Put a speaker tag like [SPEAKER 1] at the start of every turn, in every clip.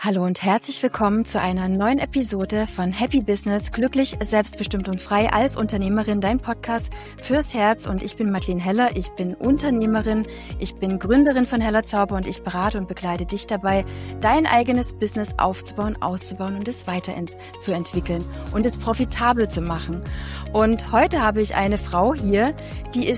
[SPEAKER 1] Hallo und herzlich willkommen zu einer neuen Episode von Happy Business, glücklich, selbstbestimmt und frei als Unternehmerin, dein Podcast fürs Herz. Und ich bin Madeleine Heller, ich bin Unternehmerin, ich bin Gründerin von Heller Zauber und ich berate und begleite dich dabei, dein eigenes Business aufzubauen, auszubauen und es weiterzuentwickeln und es profitabel zu machen. Und heute habe ich eine Frau hier, die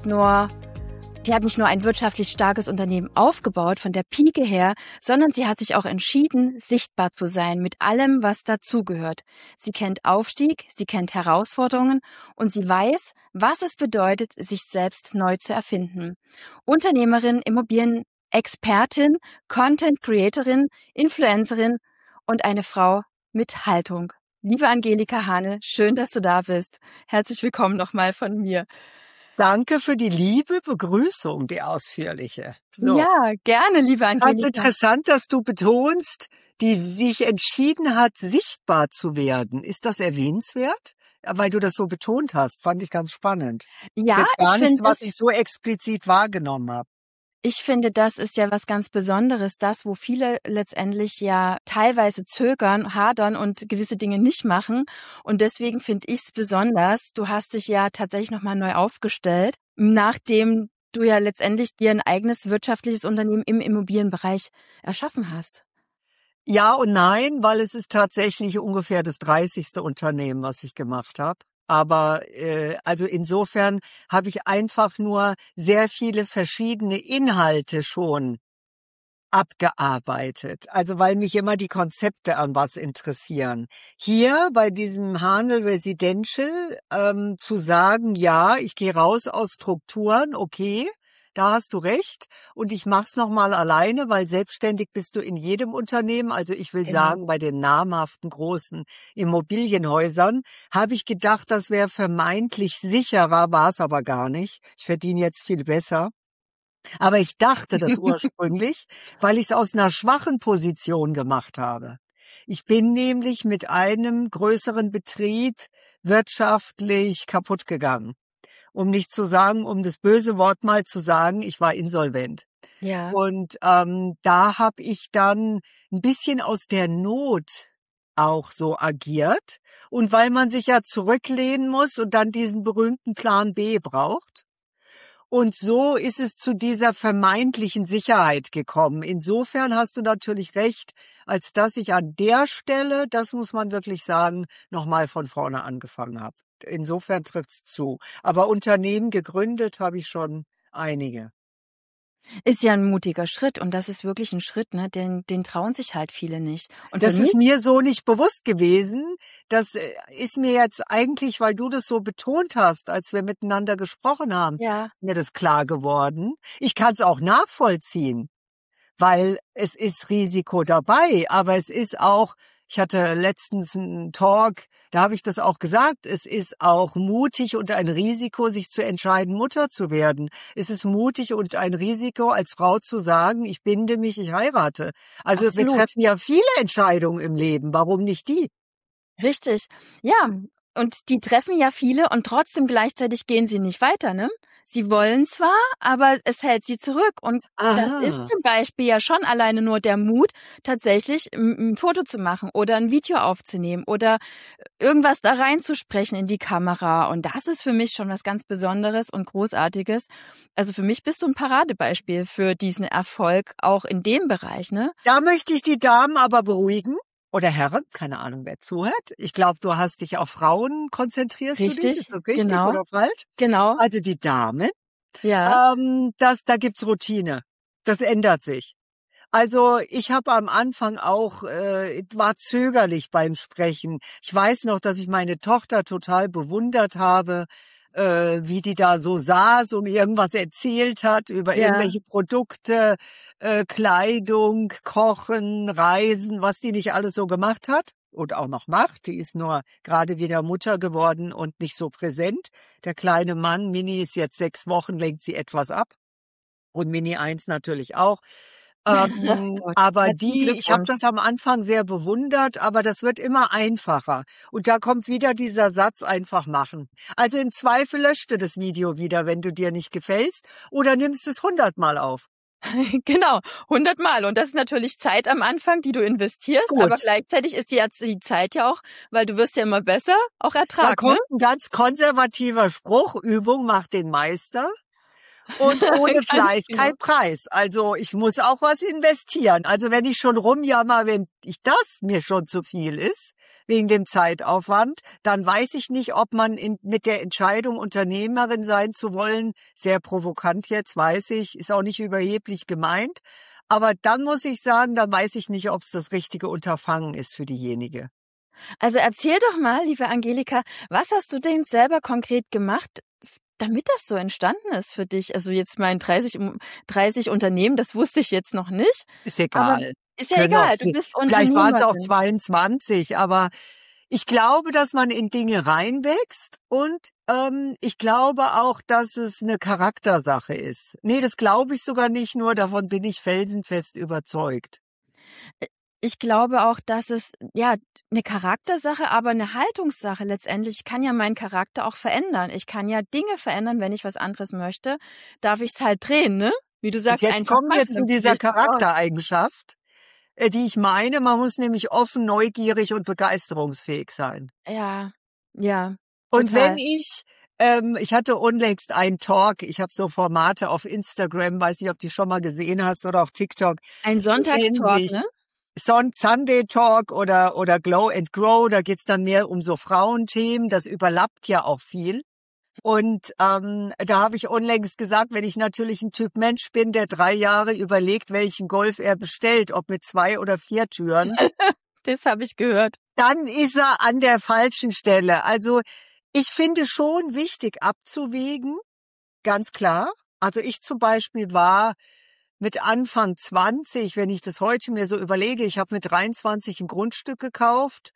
[SPEAKER 1] hat nicht nur ein wirtschaftlich starkes Unternehmen aufgebaut von der Pike her, sondern sie hat sich auch entschieden, sichtbar zu sein mit allem, was dazugehört. Sie kennt Aufstieg, sie kennt Herausforderungen und sie weiß, was es bedeutet, sich selbst neu zu erfinden. Unternehmerin, Immobilienexpertin, Content Creatorin, Influencerin und eine Frau mit Haltung. Liebe Angelika Hane, schön, dass du da bist. Herzlich willkommen nochmal von mir.
[SPEAKER 2] Danke für die liebe Begrüßung, die ausführliche.
[SPEAKER 1] So. Ja, gerne, liebe Angelika.
[SPEAKER 2] Ganz interessant, dass du betonst, die sich entschieden hat, sichtbar zu werden. Ist das erwähnenswert? Weil du das so betont hast, fand ich ganz spannend.
[SPEAKER 1] Ja,
[SPEAKER 2] das ist gar nicht, was ich so explizit wahrgenommen habe.
[SPEAKER 1] Ich finde, das ist ja was ganz Besonderes, das, wo viele letztendlich ja teilweise zögern, hadern und gewisse Dinge nicht machen. Und deswegen finde ich es besonders, du hast dich ja tatsächlich nochmal neu aufgestellt, nachdem du ja letztendlich dir ein eigenes wirtschaftliches Unternehmen im Immobilienbereich erschaffen hast.
[SPEAKER 2] Ja und nein, weil es ist tatsächlich ungefähr das 30. Unternehmen, was ich gemacht habe. Aber also insofern habe ich einfach nur sehr viele verschiedene Inhalte schon abgearbeitet. Also weil mich immer die Konzepte an was interessieren. Hier bei diesem Hane Residential zu sagen, ja, ich gehe raus aus Strukturen, okay. Da hast du recht. Und ich mach's nochmal alleine, weil selbstständig bist du in jedem Unternehmen. Also ich will sagen, bei den namhaften großen Immobilienhäusern habe ich gedacht, das wäre vermeintlich sicherer, war es aber gar nicht. Ich verdiene jetzt viel besser. Aber ich dachte das ursprünglich, weil ich es aus einer schwachen Position gemacht habe. Ich bin nämlich mit einem größeren Betrieb wirtschaftlich kaputt gegangen. Um nicht zu sagen, um das böse Wort mal zu sagen, ich war insolvent.
[SPEAKER 1] Ja.
[SPEAKER 2] Und da habe ich dann ein bisschen aus der Not auch so agiert. Und weil man sich ja zurücklehnen muss und dann diesen berühmten Plan B braucht. Und so ist es zu dieser vermeintlichen Sicherheit gekommen. Insofern hast du natürlich recht, als dass ich an der Stelle, das muss man wirklich sagen, nochmal von vorne angefangen habe. Insofern trifft's zu. Aber Unternehmen gegründet habe ich schon einige.
[SPEAKER 1] Ist ja ein mutiger Schritt und das ist wirklich ein Schritt, ne? Den trauen sich halt viele nicht. Und
[SPEAKER 2] das ist mir so nicht bewusst gewesen. Das ist mir jetzt eigentlich, weil du das so betont hast, als wir miteinander gesprochen haben, ist mir das klar geworden. Ich kann es auch nachvollziehen, weil es ist Risiko dabei, aber es ist auch, ich hatte letztens einen Talk, da habe ich das auch gesagt, es ist auch mutig und ein Risiko, sich zu entscheiden, Mutter zu werden. Es ist mutig und ein Risiko, als Frau zu sagen, ich binde mich, ich heirate. Also
[SPEAKER 1] Absolut.
[SPEAKER 2] Wir treffen ja viele Entscheidungen im Leben, warum nicht die?
[SPEAKER 1] Richtig, ja. Und die treffen ja viele und trotzdem gleichzeitig gehen sie nicht weiter, ne? Sie wollen zwar, aber es hält sie zurück. Und das ist zum Beispiel ja schon alleine nur der Mut, tatsächlich ein Foto zu machen oder ein Video aufzunehmen oder irgendwas da reinzusprechen in die Kamera. Und das ist für mich schon was ganz Besonderes und Großartiges. Also für mich bist du ein Paradebeispiel für diesen Erfolg auch in dem Bereich, ne?
[SPEAKER 2] Da möchte ich die Damen aber beruhigen. Oder Herren, keine Ahnung, wer zuhört. Ich glaube, du hast dich auf Frauen konzentrierst.
[SPEAKER 1] Richtig,
[SPEAKER 2] du dich? Ist das richtig
[SPEAKER 1] genau.
[SPEAKER 2] Oder falsch?
[SPEAKER 1] Genau.
[SPEAKER 2] Also die Damen,
[SPEAKER 1] ja.
[SPEAKER 2] Da gibt's Routine. Das ändert sich. Also ich habe am Anfang auch, war zögerlich beim Sprechen. Ich weiß noch, dass ich meine Tochter total bewundert habe, wie die da so saß und irgendwas erzählt hat über irgendwelche Produkte, Kleidung, Kochen, Reisen, was die nicht alles so gemacht hat und auch noch macht. Die ist nur gerade wieder Mutter geworden und nicht so präsent. Der kleine Mann, Mini ist jetzt 6 Wochen, lenkt sie etwas ab. Und Mini 1 natürlich auch. Aber ich habe das am Anfang sehr bewundert, aber das wird immer einfacher. Und da kommt wieder dieser Satz, einfach machen. Also im Zweifel löscht du das Video wieder, wenn du dir nicht gefällst, oder nimmst es 100-mal auf.
[SPEAKER 1] Genau, 100 Mal. Und das ist natürlich Zeit am Anfang, die du investierst,
[SPEAKER 2] Gut.
[SPEAKER 1] aber gleichzeitig ist die Zeit ja auch, weil du wirst ja immer besser, auch
[SPEAKER 2] Da
[SPEAKER 1] Ertrag, ne?
[SPEAKER 2] kommt ein ganz konservativer Spruch, Übung macht den Meister. Und ohne
[SPEAKER 1] Ganz
[SPEAKER 2] Fleiß
[SPEAKER 1] genau.
[SPEAKER 2] kein Preis. Also ich muss auch was investieren. Also wenn ich schon rumjammer, wenn das mir schon zu viel ist, wegen dem Zeitaufwand, dann weiß ich nicht, ob man mit der Entscheidung, Unternehmerin sein zu wollen, sehr provokant jetzt, weiß ich, ist auch nicht überheblich gemeint. Aber dann muss ich sagen, dann weiß ich nicht, ob es das richtige Unterfangen ist für diejenige.
[SPEAKER 1] Also erzähl doch mal, liebe Angelika, was hast du denn selber konkret gemacht, damit das so entstanden ist für dich? Also jetzt mein 30 Unternehmen, das wusste ich jetzt noch nicht,
[SPEAKER 2] Ist
[SPEAKER 1] aber
[SPEAKER 2] egal.
[SPEAKER 1] ist ja
[SPEAKER 2] Können auch
[SPEAKER 1] egal, du bist
[SPEAKER 2] vielleicht waren es auch
[SPEAKER 1] Unternehmerin.
[SPEAKER 2] 22, aber ich glaube, dass man in Dinge reinwächst und ich glaube auch, dass es eine Charaktersache ist. Nee, das glaube ich sogar nicht nur, davon bin ich felsenfest überzeugt.
[SPEAKER 1] Ich glaube auch, dass es, ja, eine Charaktersache, aber eine Haltungssache letztendlich. Ich kann ja meinen Charakter auch verändern. Ich kann ja Dinge verändern, wenn ich was anderes möchte, darf ich's halt drehen, ne? Wie du
[SPEAKER 2] Und
[SPEAKER 1] sagst,
[SPEAKER 2] jetzt
[SPEAKER 1] einfach
[SPEAKER 2] kommen wir
[SPEAKER 1] machen,
[SPEAKER 2] zu
[SPEAKER 1] dann
[SPEAKER 2] dieser
[SPEAKER 1] probier's aus.
[SPEAKER 2] Charaktereigenschaft, die ich meine, man muss nämlich offen, neugierig und begeisterungsfähig sein.
[SPEAKER 1] Ja, ja,
[SPEAKER 2] Und wenn
[SPEAKER 1] total.
[SPEAKER 2] ich hatte unlängst einen Talk, ich habe so Formate auf Instagram, weiß nicht, ob du die schon mal gesehen hast oder auf TikTok,
[SPEAKER 1] Ein
[SPEAKER 2] die nennen
[SPEAKER 1] Sonntagstalk,
[SPEAKER 2] sich
[SPEAKER 1] ne?
[SPEAKER 2] Sunday Talk oder Glow and Grow, da geht's dann mehr um so Frauenthemen, das überlappt ja auch viel. Und da habe ich unlängst gesagt, wenn ich natürlich ein Typ Mensch bin, der 3 Jahre überlegt, welchen Golf er bestellt, ob mit 2 oder 4 Türen,
[SPEAKER 1] Das habe ich gehört.
[SPEAKER 2] dann ist er an der falschen Stelle. Also ich finde schon wichtig abzuwägen, ganz klar. Also ich zum Beispiel war mit Anfang 20, wenn ich das heute mir so überlege, ich habe mit 23 ein Grundstück gekauft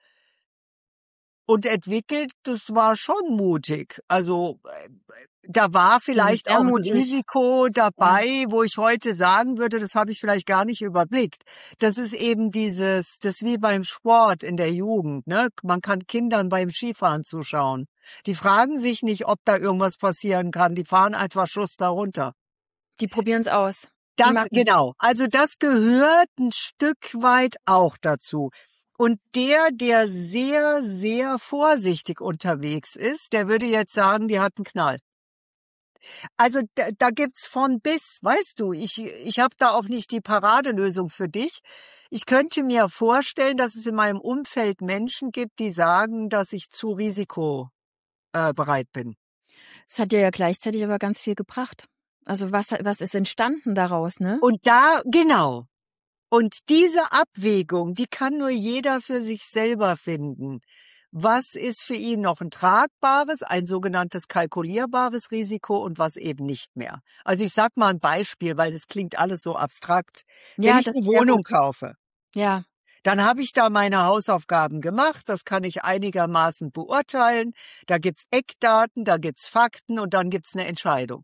[SPEAKER 2] und entwickelt, das war schon mutig. Also da war vielleicht
[SPEAKER 1] Sehr
[SPEAKER 2] auch ein
[SPEAKER 1] mutig.
[SPEAKER 2] Risiko
[SPEAKER 1] Ja.
[SPEAKER 2] dabei, wo ich heute sagen würde, das habe ich vielleicht gar nicht überblickt. Das ist eben das wie beim Sport in der Jugend, ne? Man kann Kindern beim Skifahren zuschauen. Die fragen sich nicht, ob da irgendwas passieren kann. Die fahren einfach Schuss da runter.
[SPEAKER 1] Die probieren's aus. Die
[SPEAKER 2] Das,
[SPEAKER 1] machen's.
[SPEAKER 2] genau. Also das gehört ein Stück weit auch dazu. Und der sehr, sehr vorsichtig unterwegs ist, der würde jetzt sagen, die hat einen Knall. Also da gibt's von bis, weißt du, ich habe da auch nicht die Paradelösung für dich. Ich könnte mir vorstellen, dass es in meinem Umfeld Menschen gibt, die sagen, dass ich zu risikobereit bin.
[SPEAKER 1] Es hat dir ja gleichzeitig aber ganz viel gebracht. Also was ist entstanden daraus, ne?
[SPEAKER 2] Und genau. Und diese Abwägung, die kann nur jeder für sich selber finden. Was ist für ihn noch ein tragbares, ein sogenanntes kalkulierbares Risiko und was eben nicht mehr? Also ich sag mal ein Beispiel, weil das klingt alles so abstrakt. Wenn
[SPEAKER 1] Ja,
[SPEAKER 2] ich
[SPEAKER 1] das
[SPEAKER 2] eine
[SPEAKER 1] ist sehr
[SPEAKER 2] Wohnung
[SPEAKER 1] gut.
[SPEAKER 2] kaufe,
[SPEAKER 1] Ja,
[SPEAKER 2] dann habe ich da meine Hausaufgaben gemacht. Das kann ich einigermaßen beurteilen. Da gibt's Eckdaten, da gibt's Fakten und dann gibt's eine Entscheidung.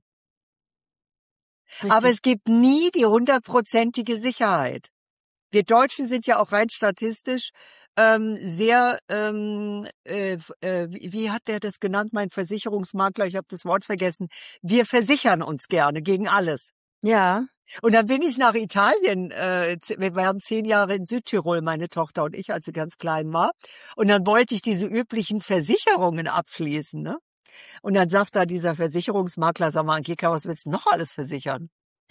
[SPEAKER 2] Aber
[SPEAKER 1] richtig.
[SPEAKER 2] es gibt nie die 100%ige Sicherheit. Wir Deutschen sind ja auch rein statistisch sehr, wie hat der das genannt, mein Versicherungsmakler, ich habe das Wort vergessen, wir versichern uns gerne gegen alles.
[SPEAKER 1] Ja.
[SPEAKER 2] Und dann bin ich nach Italien, wir waren 10 Jahre in Südtirol, meine Tochter und ich, als sie ganz klein war. Und dann wollte ich diese üblichen Versicherungen abschließen, ne? Und dann sagt da dieser Versicherungsmakler, sag mal, Angelika, was willst du noch alles versichern?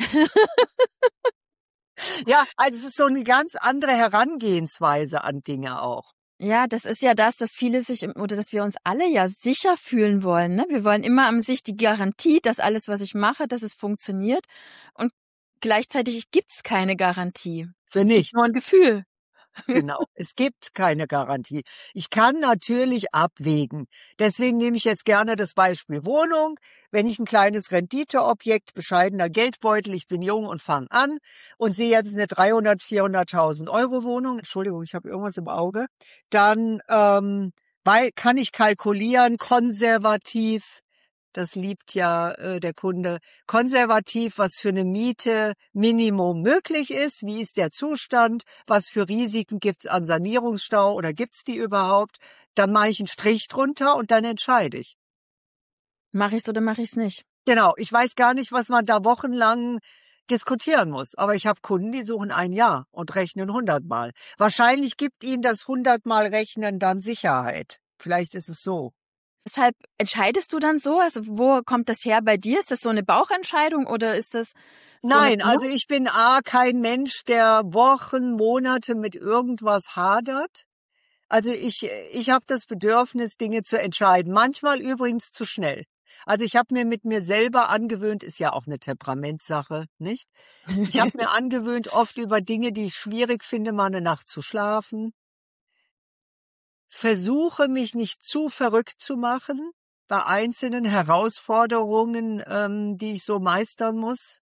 [SPEAKER 2] Ja, also es ist so eine ganz andere Herangehensweise an Dinge auch.
[SPEAKER 1] Ja, das ist ja das, dass viele sich oder dass wir uns alle ja sicher fühlen wollen, ne? Wir wollen immer am sich die Garantie, dass alles, was ich mache, dass es funktioniert. Und gleichzeitig gibt's keine Garantie.
[SPEAKER 2] Für
[SPEAKER 1] Es gibt nur
[SPEAKER 2] nichts.
[SPEAKER 1] ein Gefühl.
[SPEAKER 2] Genau. Es gibt keine Garantie. Ich kann natürlich abwägen. Deswegen nehme ich jetzt gerne das Beispiel Wohnung. Wenn ich ein kleines Renditeobjekt, bescheidener Geldbeutel, ich bin jung und fange an und sehe jetzt eine 300, 400.000 Euro Wohnung, Entschuldigung, ich habe irgendwas im Auge, dann kann ich kalkulieren, konservativ, das liebt ja der Kunde, konservativ, was für eine Miete Minimum möglich ist, wie ist der Zustand, was für Risiken gibt's an Sanierungsstau oder gibt's die überhaupt, dann mache ich einen Strich drunter und dann entscheide ich.
[SPEAKER 1] Mache ich's oder mache ich's nicht?
[SPEAKER 2] Genau, ich weiß gar nicht, was man da wochenlang diskutieren muss. Aber ich habe Kunden, die suchen ein Jahr und rechnen 100-mal. Wahrscheinlich gibt ihnen das 100-mal Rechnen dann Sicherheit. Vielleicht ist es so.
[SPEAKER 1] Deshalb entscheidest du dann so? Also wo kommt das her bei dir? Ist das so eine Bauchentscheidung oder ist das so eine
[SPEAKER 2] Nein, also ich bin kein Mensch, der Wochen, Monate mit irgendwas hadert. Also ich habe das Bedürfnis, Dinge zu entscheiden. Manchmal übrigens zu schnell. Also ich habe mir mit mir selber angewöhnt, ist ja auch eine Temperamentssache, nicht? Ich habe mir angewöhnt, oft über Dinge, die ich schwierig finde, mal eine Nacht zu schlafen. Versuche mich nicht zu verrückt zu machen bei einzelnen Herausforderungen, die ich so meistern muss.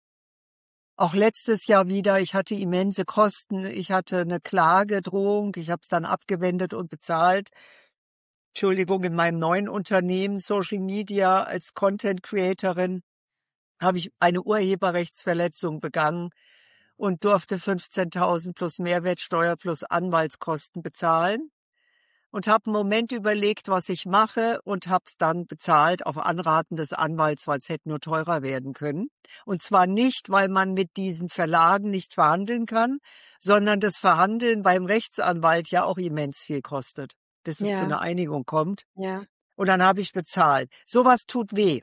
[SPEAKER 2] Auch letztes Jahr wieder, ich hatte immense Kosten, ich hatte eine Klagedrohung, ich habe es dann abgewendet und bezahlt. Entschuldigung, in meinem neuen Unternehmen Social Media als Content Creatorin habe ich eine Urheberrechtsverletzung begangen und durfte 15.000 plus Mehrwertsteuer plus Anwaltskosten bezahlen. Und habe einen Moment überlegt, was ich mache und habe es dann bezahlt auf Anraten des Anwalts, weil es hätte nur teurer werden können. Und zwar nicht, weil man mit diesen Verlagen nicht verhandeln kann, sondern das Verhandeln beim Rechtsanwalt ja auch immens viel kostet, bis es zu einer Einigung kommt.
[SPEAKER 1] Ja.
[SPEAKER 2] Und dann habe ich bezahlt. Sowas tut weh.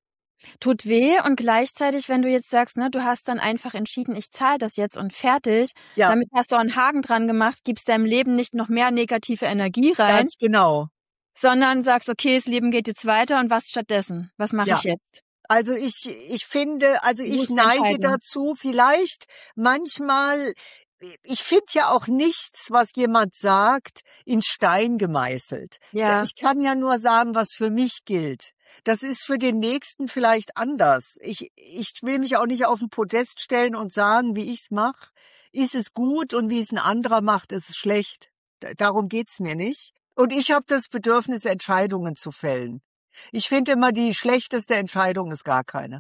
[SPEAKER 1] Tut weh und gleichzeitig, wenn du jetzt sagst, ne, du hast dann einfach entschieden, ich zahle das jetzt und fertig,
[SPEAKER 2] Ja,
[SPEAKER 1] damit hast du einen Haken dran gemacht, gibst deinem Leben nicht noch mehr negative Energie rein,
[SPEAKER 2] ganz genau.
[SPEAKER 1] sondern sagst, okay, das Leben geht jetzt weiter und was stattdessen? Was mache
[SPEAKER 2] Ja.
[SPEAKER 1] ich jetzt?
[SPEAKER 2] Also ich finde, also ich
[SPEAKER 1] Bewusste
[SPEAKER 2] neige
[SPEAKER 1] Entscheidung.
[SPEAKER 2] dazu, vielleicht manchmal, ich finde ja auch nichts, was jemand sagt, in Stein gemeißelt.
[SPEAKER 1] Ja.
[SPEAKER 2] Ich kann ja nur sagen, was für mich gilt. Das ist für den Nächsten vielleicht anders. Ich will mich auch nicht auf den Podest stellen und sagen, wie ich's mache. Ist es gut und wie es ein anderer macht, ist es schlecht. Darum geht's mir nicht. Und ich habe das Bedürfnis, Entscheidungen zu fällen. Ich finde immer, die schlechteste Entscheidung ist gar keine.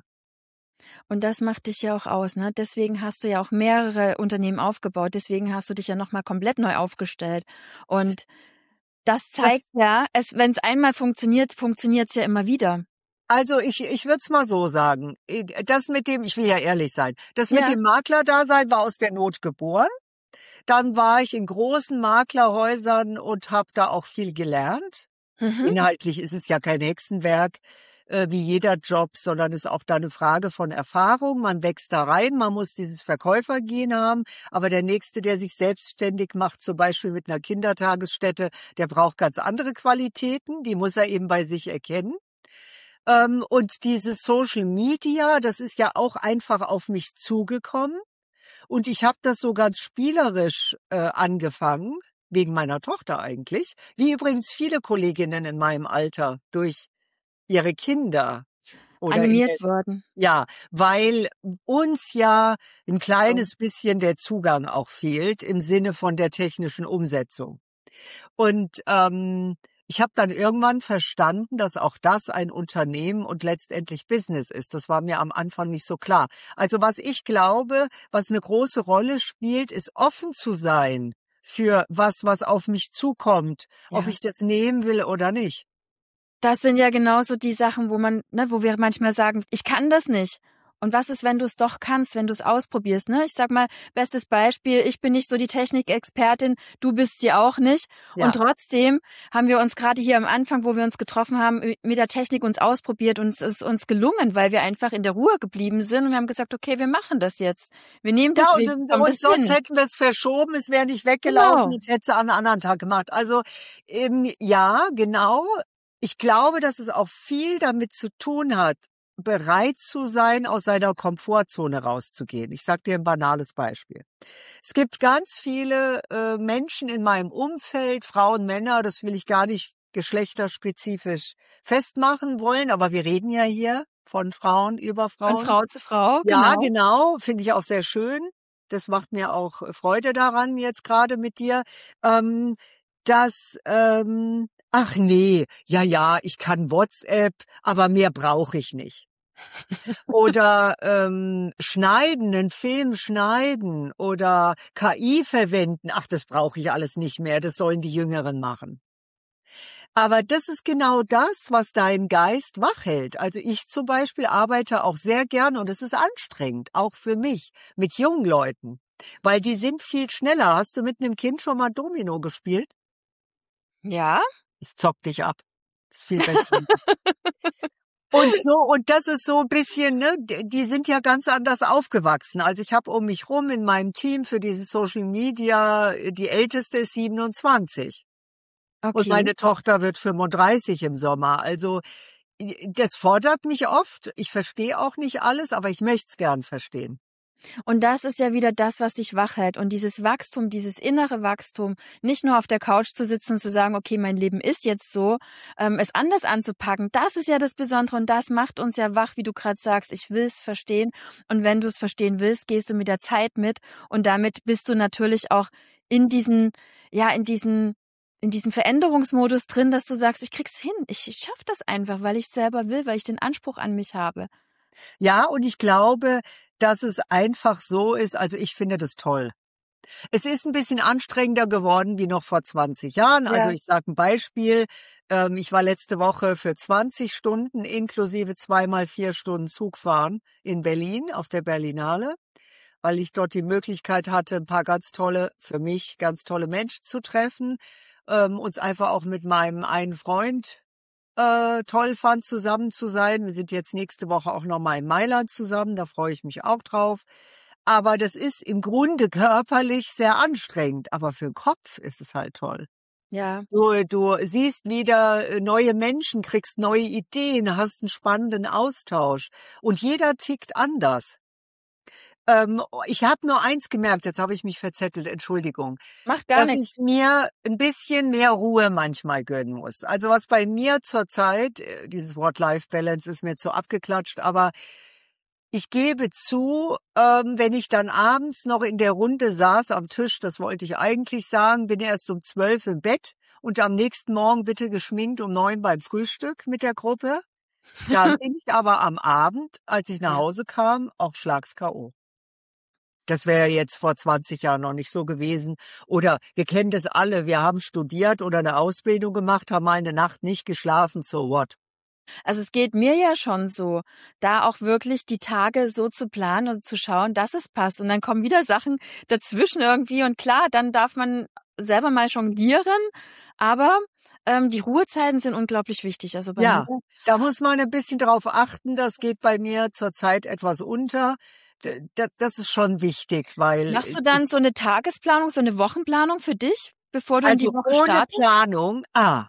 [SPEAKER 1] Und das macht dich ja auch aus, ne? Deswegen hast du ja auch mehrere Unternehmen aufgebaut. Deswegen hast du dich ja nochmal komplett neu aufgestellt. Und das zeigt wenn es einmal funktioniert, funktioniert es ja immer wieder.
[SPEAKER 2] Also ich würde es mal so sagen. Das mit dem, ich will ja ehrlich sein, das mit
[SPEAKER 1] Ja.
[SPEAKER 2] dem Maklerdasein war aus der Not geboren. Dann war ich in großen Maklerhäusern und habe da auch viel gelernt.
[SPEAKER 1] Mhm.
[SPEAKER 2] Inhaltlich ist es ja kein Hexenwerk wie jeder Job, sondern ist auch da eine Frage von Erfahrung. Man wächst da rein, man muss dieses Verkäufergehen haben, aber der Nächste, der sich selbstständig macht, zum Beispiel mit einer Kindertagesstätte, der braucht ganz andere Qualitäten, die muss er eben bei sich erkennen. Und dieses Social Media, das ist ja auch einfach auf mich zugekommen. Und ich habe das so ganz spielerisch angefangen, wegen meiner Tochter eigentlich, wie übrigens viele Kolleginnen in meinem Alter durch ihre Kinder oder
[SPEAKER 1] Animiert worden.
[SPEAKER 2] ja, weil uns ja ein kleines bisschen der Zugang auch fehlt im Sinne von der technischen Umsetzung. Und ich habe dann irgendwann verstanden, dass auch das ein Unternehmen und letztendlich Business ist. Das war mir am Anfang nicht so klar. Also was ich glaube, was eine große Rolle spielt, ist offen zu sein für was auf mich zukommt, ob
[SPEAKER 1] Ja.
[SPEAKER 2] ich das nehmen will oder nicht.
[SPEAKER 1] Das sind ja genauso die Sachen, wo wir manchmal sagen, ich kann das nicht. Und was ist, wenn du es doch kannst, wenn du es ausprobierst, ne? Ich sag mal, bestes Beispiel, ich bin nicht so die Technikexpertin, du bist sie auch nicht.
[SPEAKER 2] Ja.
[SPEAKER 1] Und trotzdem haben wir uns gerade hier am Anfang, wo wir uns getroffen haben, mit der Technik uns ausprobiert und es ist uns gelungen, weil wir einfach in der Ruhe geblieben sind und wir haben gesagt, okay, wir machen das jetzt. Wir nehmen das,
[SPEAKER 2] Ja,
[SPEAKER 1] wir
[SPEAKER 2] und
[SPEAKER 1] kommen das
[SPEAKER 2] sonst
[SPEAKER 1] hin.
[SPEAKER 2] hätten wir es verschoben, es wäre nicht weggelaufen,
[SPEAKER 1] Genau.
[SPEAKER 2] ich hätte es an einem anderen Tag gemacht. Also ja, genau. Ich glaube, dass es auch viel damit zu tun hat, bereit zu sein, aus seiner Komfortzone rauszugehen. Ich sage dir ein banales Beispiel. Es gibt ganz viele Menschen in meinem Umfeld, Frauen, Männer, das will ich gar nicht geschlechterspezifisch festmachen wollen, aber wir reden ja hier von Frauen über
[SPEAKER 1] Von
[SPEAKER 2] Frauen.
[SPEAKER 1] Frau zu Frau,
[SPEAKER 2] Ja,
[SPEAKER 1] genau.
[SPEAKER 2] genau, finde ich auch sehr schön. Das macht mir auch Freude daran, jetzt gerade mit dir, dass, ach nee, ja, ich kann WhatsApp, aber mehr brauche ich nicht. Oder schneiden, einen Film schneiden oder KI verwenden, ach, das brauche ich alles nicht mehr, das sollen die Jüngeren machen. Aber das ist genau das, was deinen Geist wach hält. Also ich zum Beispiel arbeite auch sehr gern und es ist anstrengend, auch für mich, mit jungen Leuten. Weil die sind viel schneller. Hast du mit einem Kind schon mal Domino gespielt?
[SPEAKER 1] Ja?
[SPEAKER 2] Es zockt dich ab. Das ist viel besser. Und das ist so ein bisschen, ne, die sind ja ganz anders aufgewachsen. Also ich habe um mich rum in meinem Team für dieses Social Media, die älteste ist 27. Und
[SPEAKER 1] Okay.
[SPEAKER 2] meine Tochter wird 35 im Sommer. Also das fordert mich oft. Ich verstehe auch nicht alles, aber ich möchte es gern verstehen.
[SPEAKER 1] Und das ist ja wieder das, was dich wach hält. Und dieses Wachstum, dieses innere Wachstum, nicht nur auf der Couch zu sitzen und zu sagen, okay, mein Leben ist jetzt so, es anders anzupacken, das ist ja das Besondere und das macht uns ja wach, wie du gerade sagst, ich will es verstehen. Und wenn du es verstehen willst, gehst du mit der Zeit mit und damit bist du natürlich auch in diesen, ja, in diesem Veränderungsmodus drin, dass du sagst, ich krieg's hin, ich schaff das einfach, weil ich selber will, weil ich den Anspruch an mich habe.
[SPEAKER 2] Ja, und ich glaube, dass es einfach so ist. Also ich finde das toll. Es ist ein bisschen anstrengender geworden wie noch vor 20 Jahren. Also
[SPEAKER 1] Ja.
[SPEAKER 2] ich sage ein Beispiel. Ich war letzte Woche für 20 Stunden inklusive 2x4 Stunden Zugfahren in Berlin auf der Berlinale, weil ich dort die Möglichkeit hatte, ein paar für mich ganz tolle Menschen zu treffen, uns einfach auch mit meinem einen Freund toll fand, zusammen zu sein. Wir sind jetzt nächste Woche auch noch mal in Mailand zusammen, da freue ich mich auch drauf. Aber das ist im Grunde körperlich sehr anstrengend, aber für den Kopf ist es halt toll.
[SPEAKER 1] Ja.
[SPEAKER 2] Du siehst wieder neue Menschen, kriegst neue Ideen, hast einen spannenden Austausch und jeder tickt anders. Ich habe nur eins gemerkt, jetzt habe ich mich verzettelt, Entschuldigung,
[SPEAKER 1] Macht gar
[SPEAKER 2] dass
[SPEAKER 1] nichts.
[SPEAKER 2] ich mir ein bisschen mehr Ruhe manchmal gönnen muss. Also was bei mir zurzeit, dieses Work-Life-Balance ist mir zu abgeklatscht, aber ich gebe zu, wenn ich dann abends noch in der Runde saß am Tisch, das wollte ich eigentlich sagen, bin erst um 12 im Bett und am nächsten Morgen bitte geschminkt um 9 beim Frühstück mit der Gruppe. Dann bin ich aber am Abend, als ich nach
[SPEAKER 1] Ja.
[SPEAKER 2] Hause kam, auch schlags K.O. Das wäre jetzt vor 20 Jahren noch nicht so gewesen. Oder wir kennen das alle, wir haben studiert oder eine Ausbildung gemacht, haben mal eine Nacht nicht geschlafen, so what?
[SPEAKER 1] Also es geht mir ja schon so, da auch wirklich die Tage so zu planen und zu schauen, dass es passt. Und dann kommen wieder Sachen dazwischen irgendwie. Und klar, dann darf man selber mal jonglieren. Aber die Ruhezeiten sind unglaublich wichtig. Also bei mir.
[SPEAKER 2] Ja, da muss man ein bisschen drauf achten, das geht bei mir zurzeit etwas unter. Das ist schon wichtig, weil
[SPEAKER 1] Machst du dann so eine Tagesplanung, so eine Wochenplanung für dich, bevor du in die
[SPEAKER 2] also
[SPEAKER 1] Woche
[SPEAKER 2] ohne
[SPEAKER 1] startest?
[SPEAKER 2] Planung,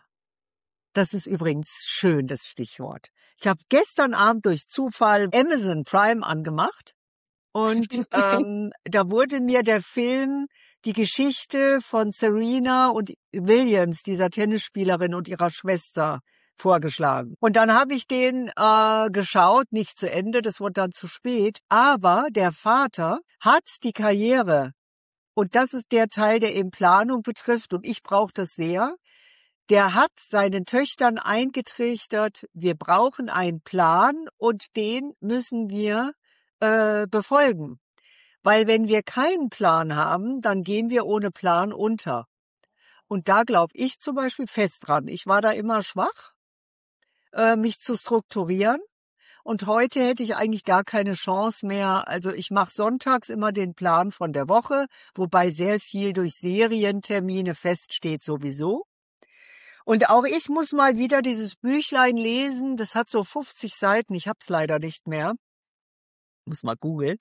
[SPEAKER 2] das ist übrigens schön, das Stichwort. Ich habe gestern Abend durch Zufall Amazon Prime angemacht und da wurde mir der Film, die Geschichte von Serena und Williams, dieser Tennisspielerin und ihrer Schwester, vorgeschlagen. Und dann habe ich den geschaut, nicht zu Ende, das wurde dann zu spät, aber der Vater hat die Karriere, und das ist der Teil, der eben Planung betrifft, und ich brauche das sehr, der hat seinen Töchtern eingetrichtert, wir brauchen einen Plan und den müssen wir befolgen. Weil wenn wir keinen Plan haben, dann gehen wir ohne Plan unter. Und da glaube ich zum Beispiel fest dran. Ich war da immer schwach, mich zu strukturieren. Und heute hätte ich eigentlich gar keine Chance mehr. Also ich mache sonntags immer den Plan von der Woche, wobei sehr viel durch Serientermine feststeht sowieso. Und auch ich muss mal wieder dieses Büchlein lesen. Das hat so 50 Seiten. Ich hab's leider nicht mehr. Muss mal googeln.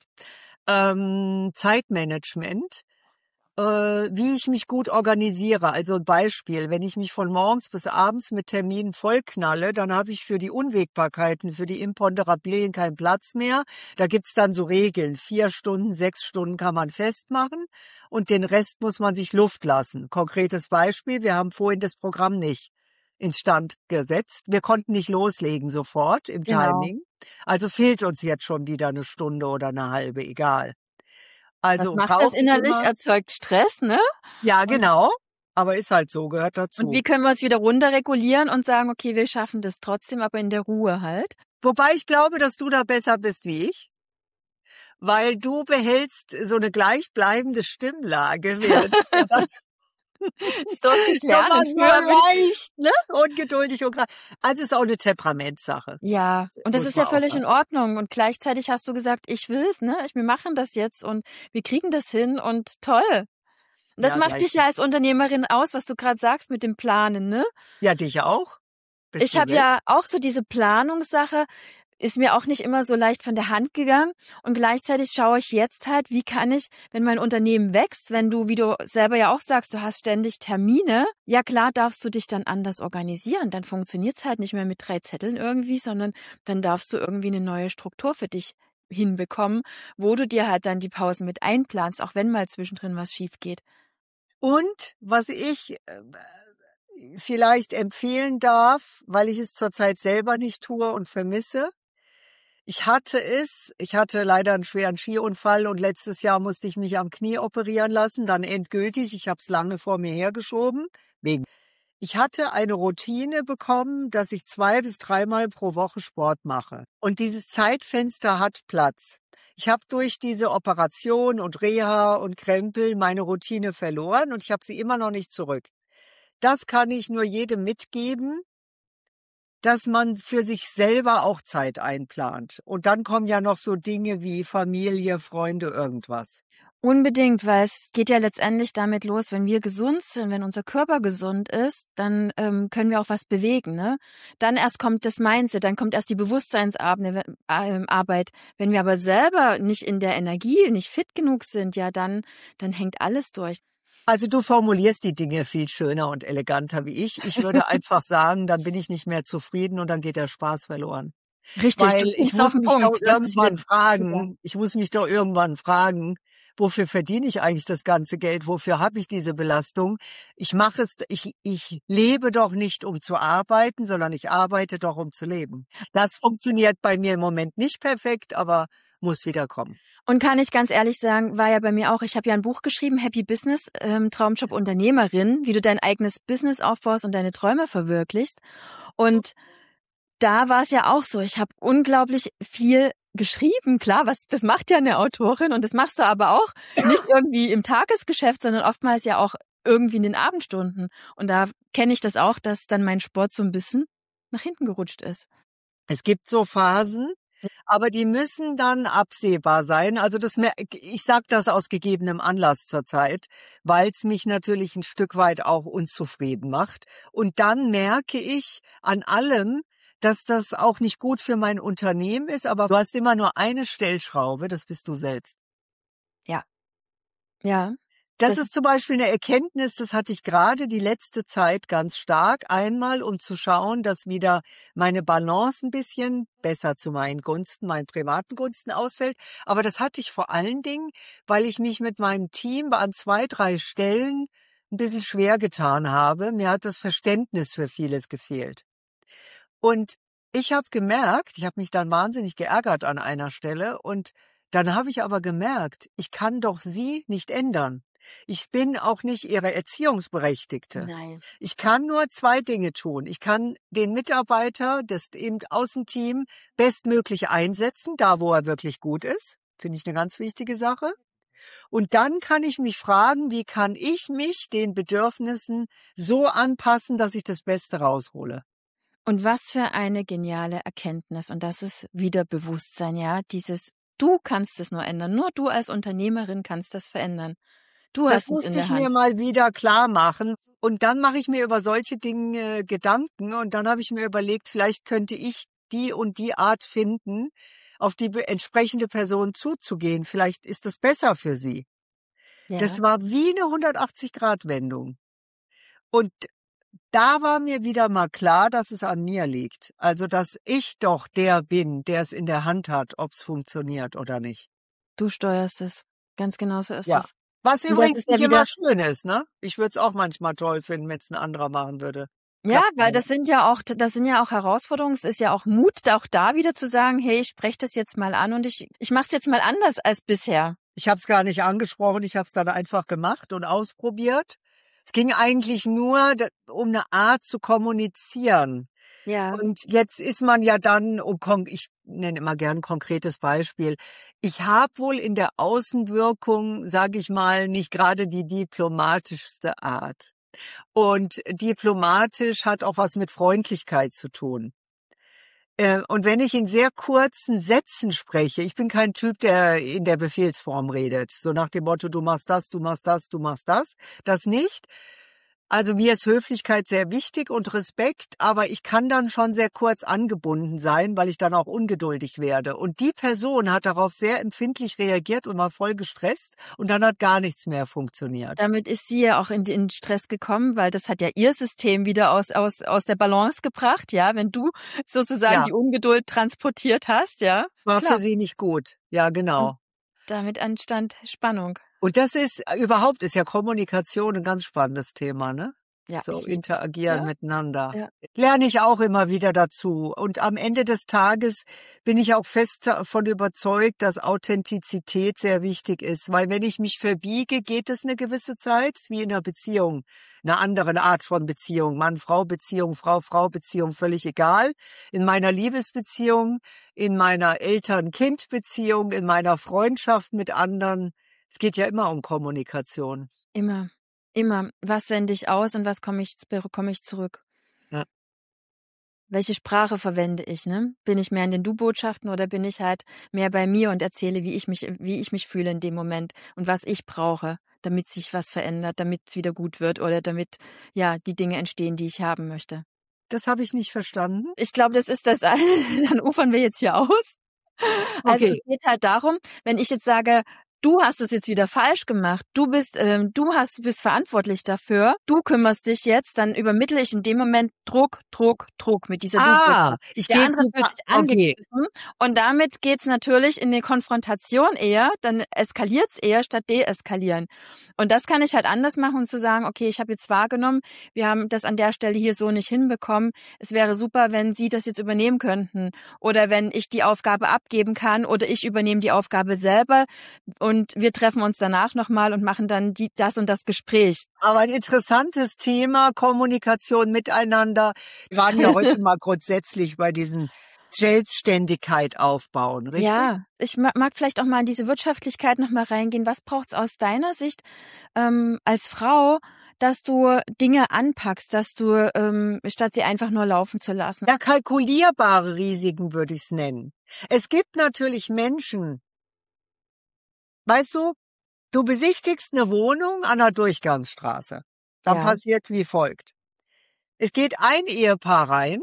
[SPEAKER 2] Zeitmanagement. Wie ich mich gut organisiere. Also ein Beispiel, wenn ich mich von morgens bis abends mit Terminen vollknalle, dann habe ich für die Unwägbarkeiten, für die Imponderabilien keinen Platz mehr. Da gibt's dann so Regeln. 4 Stunden, 6 Stunden kann man festmachen und den Rest muss man sich Luft lassen. Konkretes Beispiel, wir haben vorhin das Programm nicht instand gesetzt. Wir konnten nicht loslegen sofort im
[SPEAKER 1] Genau.
[SPEAKER 2] Timing. Also fehlt uns jetzt schon wieder eine Stunde oder eine halbe, egal.
[SPEAKER 1] Was
[SPEAKER 2] Also
[SPEAKER 1] macht das
[SPEAKER 2] brauche ich
[SPEAKER 1] innerlich?
[SPEAKER 2] immer,
[SPEAKER 1] Erzeugt Stress, ne?
[SPEAKER 2] ja,
[SPEAKER 1] Und
[SPEAKER 2] genau. Aber ist halt so, gehört
[SPEAKER 1] und wie
[SPEAKER 2] dazu.
[SPEAKER 1] können wir uns wieder runterregulieren und sagen: „Okay, wir schaffen das trotzdem, aber in der Ruhe halt?“
[SPEAKER 2] Wobei ich glaube, dass du da besser bist wie ich, weil du behältst so eine gleichbleibende Stimmlage, während ich ja dann
[SPEAKER 1] Das durfte ich
[SPEAKER 2] Schon mal
[SPEAKER 1] lernen.
[SPEAKER 2] so leicht, ne? Ungeduldig und also ist auch eine Temperamentsache.
[SPEAKER 1] Ja, und das
[SPEAKER 2] Muss
[SPEAKER 1] ist ja
[SPEAKER 2] man auch
[SPEAKER 1] völlig in
[SPEAKER 2] sagen.
[SPEAKER 1] Ordnung. Und gleichzeitig hast du gesagt, ich will's, ne? Wir machen das jetzt und wir kriegen das hin und toll. Und das
[SPEAKER 2] Ja,
[SPEAKER 1] macht
[SPEAKER 2] gleich.
[SPEAKER 1] dich ja als Unternehmerin aus, was du gerade sagst mit dem Planen, ne?
[SPEAKER 2] Ja, dich auch? Bist
[SPEAKER 1] Ich
[SPEAKER 2] du
[SPEAKER 1] habe ja
[SPEAKER 2] selbst?
[SPEAKER 1] auch so diese Planungssache, ist mir auch nicht immer so leicht von der Hand gegangen. Und gleichzeitig schaue ich jetzt halt, wie kann ich, wenn mein Unternehmen wächst, wenn du, wie du selber ja auch sagst, du hast ständig Termine, ja klar darfst du dich dann anders organisieren. Dann funktioniert's halt nicht mehr mit 3 Zetteln irgendwie, sondern dann darfst du irgendwie eine neue Struktur für dich hinbekommen, wo du dir halt dann die Pausen mit einplanst, auch wenn mal zwischendrin was schief geht.
[SPEAKER 2] Und was ich vielleicht empfehlen darf, weil ich es zurzeit selber nicht tue und vermisse. Ich hatte leider einen schweren Skiunfall und letztes Jahr musste ich mich am Knie operieren lassen, dann endgültig. Ich habe es lange vor mir hergeschoben. Ich hatte eine Routine bekommen, dass ich 2 bis 3-mal pro Woche Sport mache. Und dieses Zeitfenster hat Platz. Ich habe durch diese Operation und Reha und Krempel meine Routine verloren und ich habe sie immer noch nicht zurück. Das kann ich nur jedem mitgeben, dass man für sich selber auch Zeit einplant. Und dann kommen ja noch so Dinge wie Familie, Freunde, irgendwas.
[SPEAKER 1] Unbedingt, weil es geht ja letztendlich damit los, wenn wir gesund sind, wenn unser Körper gesund ist, dann können wir auch was bewegen, ne? Dann erst kommt das Mindset, dann kommt erst die Bewusstseinsarbeit. Wenn wir aber selber nicht in der Energie, nicht fit genug sind, ja, dann hängt alles durch.
[SPEAKER 2] Also du formulierst die Dinge viel schöner und eleganter wie ich. Ich würde einfach sagen, dann bin ich nicht mehr zufrieden und dann geht der Spaß verloren.
[SPEAKER 1] Richtig, du
[SPEAKER 2] Weil
[SPEAKER 1] bringst auf den Punkt. Das ist wieder super.
[SPEAKER 2] ich muss mich doch irgendwann fragen, wofür verdiene ich eigentlich das ganze Geld? Wofür habe ich diese Belastung? Ich lebe doch nicht, um zu arbeiten, sondern ich arbeite doch, um zu leben. Das funktioniert bei mir im Moment nicht perfekt, aber muss wieder kommen.
[SPEAKER 1] Und kann ich ganz ehrlich sagen, war ja bei mir auch, ich habe ja ein Buch geschrieben, Happy Business, Traumjob Unternehmerin, wie du dein eigenes Business aufbaust und deine Träume verwirklichst. Und da war es ja auch so, ich habe unglaublich viel geschrieben, klar, das macht ja eine Autorin und das machst du aber auch nicht irgendwie im Tagesgeschäft, sondern oftmals ja auch irgendwie in den Abendstunden. Und da kenne ich das auch, dass dann mein Sport so ein bisschen nach hinten gerutscht ist.
[SPEAKER 2] Es gibt so Phasen, aber die müssen dann absehbar sein. Also ich sage das aus gegebenem Anlass zurzeit, weil es mich natürlich ein Stück weit auch unzufrieden macht. Und dann merke ich an allem, dass das auch nicht gut für mein Unternehmen ist. Aber du hast immer nur eine Stellschraube, das bist du selbst.
[SPEAKER 1] Ja. Ja.
[SPEAKER 2] Das ist zum Beispiel eine Erkenntnis, das hatte ich gerade die letzte Zeit ganz stark. Einmal, um zu schauen, dass wieder meine Balance ein bisschen besser zu meinen Gunsten, meinen privaten Gunsten ausfällt. Aber das hatte ich vor allen Dingen, weil ich mich mit meinem Team an 2, 3 Stellen ein bisschen schwer getan habe. Mir hat das Verständnis für vieles gefehlt. Und ich habe gemerkt, ich habe mich dann wahnsinnig geärgert an einer Stelle und dann habe ich aber gemerkt, ich kann doch sie nicht ändern. Ich bin auch nicht ihre Erziehungsberechtigte.
[SPEAKER 1] Nein.
[SPEAKER 2] Ich kann nur 2 Dinge tun. Ich kann den Mitarbeiter im Außenteam bestmöglich einsetzen, da wo er wirklich gut ist. Finde ich eine ganz wichtige Sache. Und dann kann ich mich fragen, wie kann ich mich den Bedürfnissen so anpassen, dass ich das Beste raushole.
[SPEAKER 1] Und was für eine geniale Erkenntnis. Und das ist wieder Bewusstsein, ja. Du kannst es nur ändern. Nur du als Unternehmerin kannst das verändern. Du
[SPEAKER 2] Das
[SPEAKER 1] hast es in
[SPEAKER 2] musste
[SPEAKER 1] der
[SPEAKER 2] ich mir
[SPEAKER 1] Hand.
[SPEAKER 2] mal wieder klar machen. Und dann mache ich mir über solche Dinge Gedanken. Und dann habe ich mir überlegt, vielleicht könnte ich die und die Art finden, auf die entsprechende Person zuzugehen. Vielleicht ist das besser für sie.
[SPEAKER 1] Ja.
[SPEAKER 2] Das war wie eine 180-Grad-Wendung. Und da war mir wieder mal klar, dass es an mir liegt. Also, dass ich doch der bin, der es in der Hand hat, ob es funktioniert oder nicht.
[SPEAKER 1] Du steuerst es. Ganz genau so ist
[SPEAKER 2] Ja.
[SPEAKER 1] es.
[SPEAKER 2] Was
[SPEAKER 1] Und das
[SPEAKER 2] übrigens
[SPEAKER 1] ist ja
[SPEAKER 2] nicht immer
[SPEAKER 1] wieder,
[SPEAKER 2] schön ist, ne? Ich würde es auch manchmal toll finden, wenn es ein anderer machen würde.
[SPEAKER 1] ja,
[SPEAKER 2] Klappt
[SPEAKER 1] weil
[SPEAKER 2] aber.
[SPEAKER 1] das sind ja auch Herausforderungen. Es ist ja auch Mut, auch da wieder zu sagen, hey, ich spreche das jetzt mal an und ich mache es jetzt mal anders als bisher.
[SPEAKER 2] Ich habe es gar nicht angesprochen, ich habe es dann einfach gemacht und ausprobiert. Es ging eigentlich nur um eine Art zu kommunizieren.
[SPEAKER 1] Ja.
[SPEAKER 2] Und jetzt ist man ja dann, ich nenne immer gern ein konkretes Beispiel. Ich habe wohl in der Außenwirkung, sage ich mal, nicht gerade die diplomatischste Art. Und diplomatisch hat auch was mit Freundlichkeit zu tun. Und wenn ich in sehr kurzen Sätzen spreche, ich bin kein Typ, der in der Befehlsform redet, so nach dem Motto, du machst das, du machst das, du machst das nicht. Also mir ist Höflichkeit sehr wichtig und Respekt, aber ich kann dann schon sehr kurz angebunden sein, weil ich dann auch ungeduldig werde. Und die Person hat darauf sehr empfindlich reagiert und war voll gestresst und dann hat gar nichts mehr funktioniert.
[SPEAKER 1] Damit ist sie ja auch in den Stress gekommen, weil das hat ja ihr System wieder aus der Balance gebracht, ja, wenn du sozusagen die Ungeduld transportiert hast, ja.
[SPEAKER 2] Es war
[SPEAKER 1] Klar.
[SPEAKER 2] für sie nicht gut. Ja, genau.
[SPEAKER 1] Und damit entstand Spannung.
[SPEAKER 2] Und das ist ja Kommunikation ein ganz spannendes Thema, ne?
[SPEAKER 1] Ja,
[SPEAKER 2] So
[SPEAKER 1] ich lieb's.
[SPEAKER 2] interagieren miteinander.
[SPEAKER 1] Ja.
[SPEAKER 2] Lerne ich auch immer wieder dazu. Und am Ende des Tages bin ich auch fest davon überzeugt, dass Authentizität sehr wichtig ist. Weil wenn ich mich verbiege, geht es eine gewisse Zeit, wie in einer Beziehung, einer anderen Art von Beziehung. Mann-Frau-Beziehung, Frau-Frau-Beziehung, völlig egal. In meiner Liebesbeziehung, in meiner Eltern-Kind-Beziehung, in meiner Freundschaft mit anderen. Es geht ja immer um Kommunikation.
[SPEAKER 1] Immer. Immer. Was sende ich aus und was bekomme ich zurück?
[SPEAKER 2] Ja.
[SPEAKER 1] Welche Sprache verwende ich, ne? Bin ich mehr in den Du-Botschaften oder bin ich halt mehr bei mir und erzähle, wie ich mich fühle in dem Moment und was ich brauche, damit sich was verändert, damit es wieder gut wird oder damit, ja, die Dinge entstehen, die ich haben möchte.
[SPEAKER 2] Das habe ich nicht verstanden.
[SPEAKER 1] Ich glaube, das ist das, dann ufern wir jetzt hier aus. Also
[SPEAKER 2] Okay.
[SPEAKER 1] es geht halt darum, wenn ich jetzt sage, du hast es jetzt wieder falsch gemacht, bist verantwortlich dafür, du kümmerst dich jetzt, dann übermittle ich in dem Moment Druck mit dieser Du-Botschaft.
[SPEAKER 2] Ich
[SPEAKER 1] Der
[SPEAKER 2] gebe
[SPEAKER 1] andere fühlt sich angegriffen und damit geht's natürlich in die Konfrontation eher, dann eskaliert's eher statt deeskalieren. Und das kann ich halt anders machen und zu sagen, okay, ich habe jetzt wahrgenommen, wir haben das an der Stelle hier so nicht hinbekommen. Es wäre super, wenn Sie das jetzt übernehmen könnten oder wenn ich die Aufgabe abgeben kann oder ich übernehme die Aufgabe selber und wir treffen uns danach nochmal und machen dann das und das Gespräch.
[SPEAKER 2] Aber ein interessantes Thema, Kommunikation miteinander. Wir waren ja heute mal grundsätzlich bei diesem Selbstständigkeit aufbauen, richtig?
[SPEAKER 1] Ja, ich mag vielleicht auch mal in diese Wirtschaftlichkeit nochmal reingehen. Was braucht's aus deiner Sicht als Frau, dass du Dinge anpackst, dass du, statt sie einfach nur laufen zu lassen?
[SPEAKER 2] Ja, kalkulierbare Risiken würde ich es nennen. Es gibt natürlich Menschen, weißt du besichtigst eine Wohnung an einer Durchgangsstraße. Dann passiert wie folgt. Es geht ein Ehepaar rein.